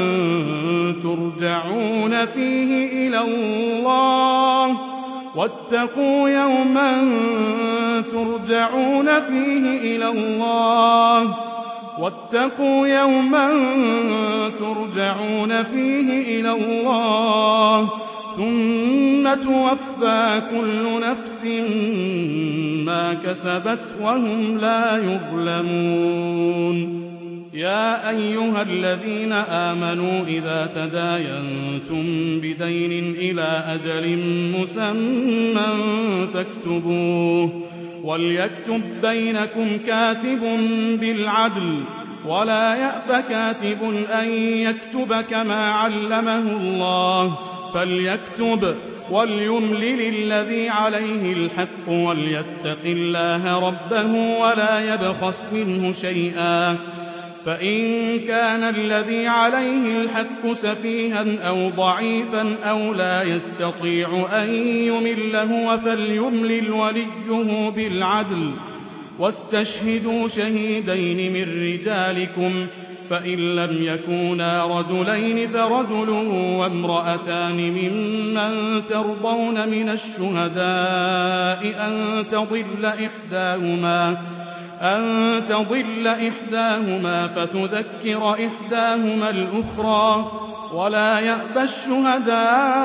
ترجعون فيه إلى الله واتقوا يوما ترجعون فيه إلى الله واتقوا يوما ترجعون فيه إلى الله ثم توفى كل نفس ما كسبت وهم لا يظلمون يا أيها الذين آمنوا إذا تداينتم بدين إلى أجل مسمى فاكتبوه وليكتب بينكم كاتب بالعدل ولا يأب كاتب أن يكتب كما علمه الله فليكتب وليملل الذي عليه الحق وليتق الله ربه ولا يبخس منه شيئا فإن كان الذي عليه الحق سفيها أو ضعيفا أو لا يستطيع أن يمل هو فليملل وليه بالعدل واستشهدوا شهيدين من رجالكم فإن لم يكونا رجلين فرجل وامرأتان ممن ترضون من الشهداء أن تضل إحداهما أن تضل إحداهما فتذكر إحداهما الأخرى ولا يأبى الشهداء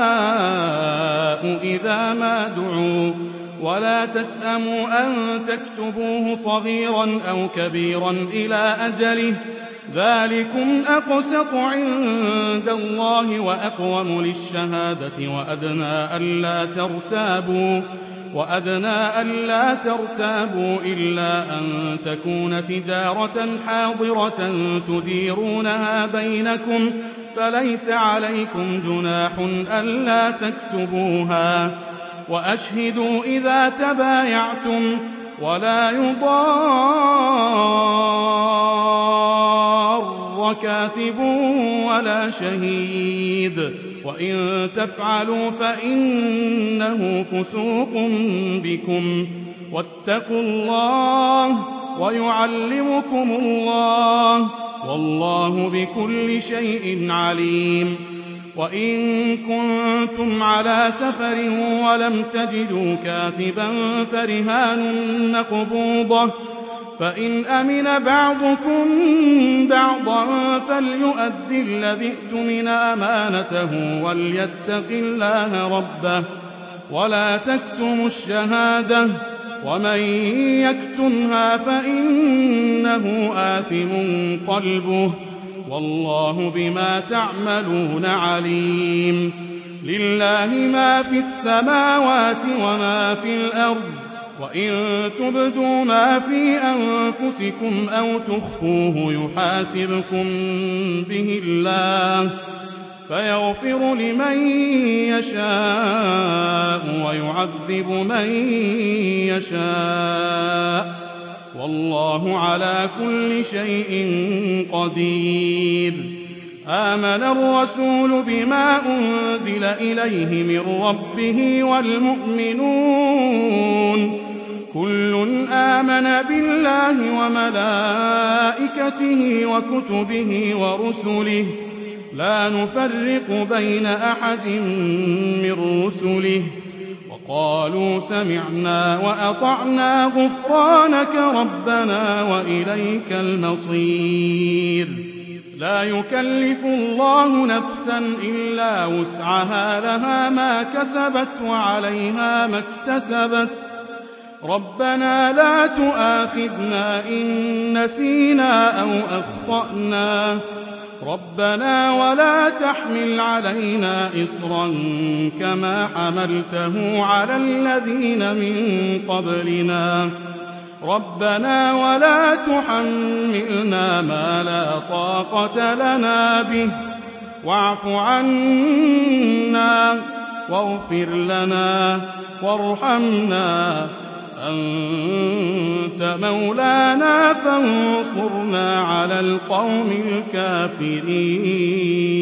إذا ما دعوا ولا تسأموا أن تكتبوه صغيرا أو كبيرا إلى أجله ذلكم أقسط عند الله وأقوم للشهادة وأدنى ألا ترتابوا وأدنى ألا ترتابوا إلا أن تكون تجارة حاضرة تديرونها بينكم فليس عليكم جناح ألا تكتبوها وأشهدوا إذا تبايعتم ولا يضار كاتب ولا شهيد وإن تفعلوا فإنه فسوق بكم واتقوا الله ويعلمكم الله والله بكل شيء عليم. وإن كنتم على سفر ولم تجدوا كاتبا فرهان مقبوضة فإن أمن بعضكم بعضا فليؤد الذي اؤتمن أمانته وليتق الله ربه ولا تكتموا الشهادة ومن يكتمها فإنه آثم قلبه والله بما تعملون عليم. لله ما في السماوات وما في الأرض وإن تبدوا ما في أنفسكم أو تخفوه يحاسبكم به الله فيغفر لمن يشاء ويعذب من يشاء والله على كل شيء قدير. آمن الرسول بما أنزل إليه من ربه والمؤمنون كل آمن بالله وملائكته وكتبه ورسله لا نفرق بين أحد من رسله وقالوا سمعنا وأطعنا غفرانك ربنا وإليك المصير. لا يكلف الله نفسا إلا وسعها لها ما كسبت وعليها ما اكتسبت ربنا لا تؤاخذنا إن نسينا أو أخطأنا ربنا ولا تحمل علينا إصرا كما حملته على الذين من قبلنا ربنا ولا تحملنا ما لا طاقة لنا به واعف عنا واغفر لنا وارحمنا أنت مولانا فانصرنا على القوم الكافرين.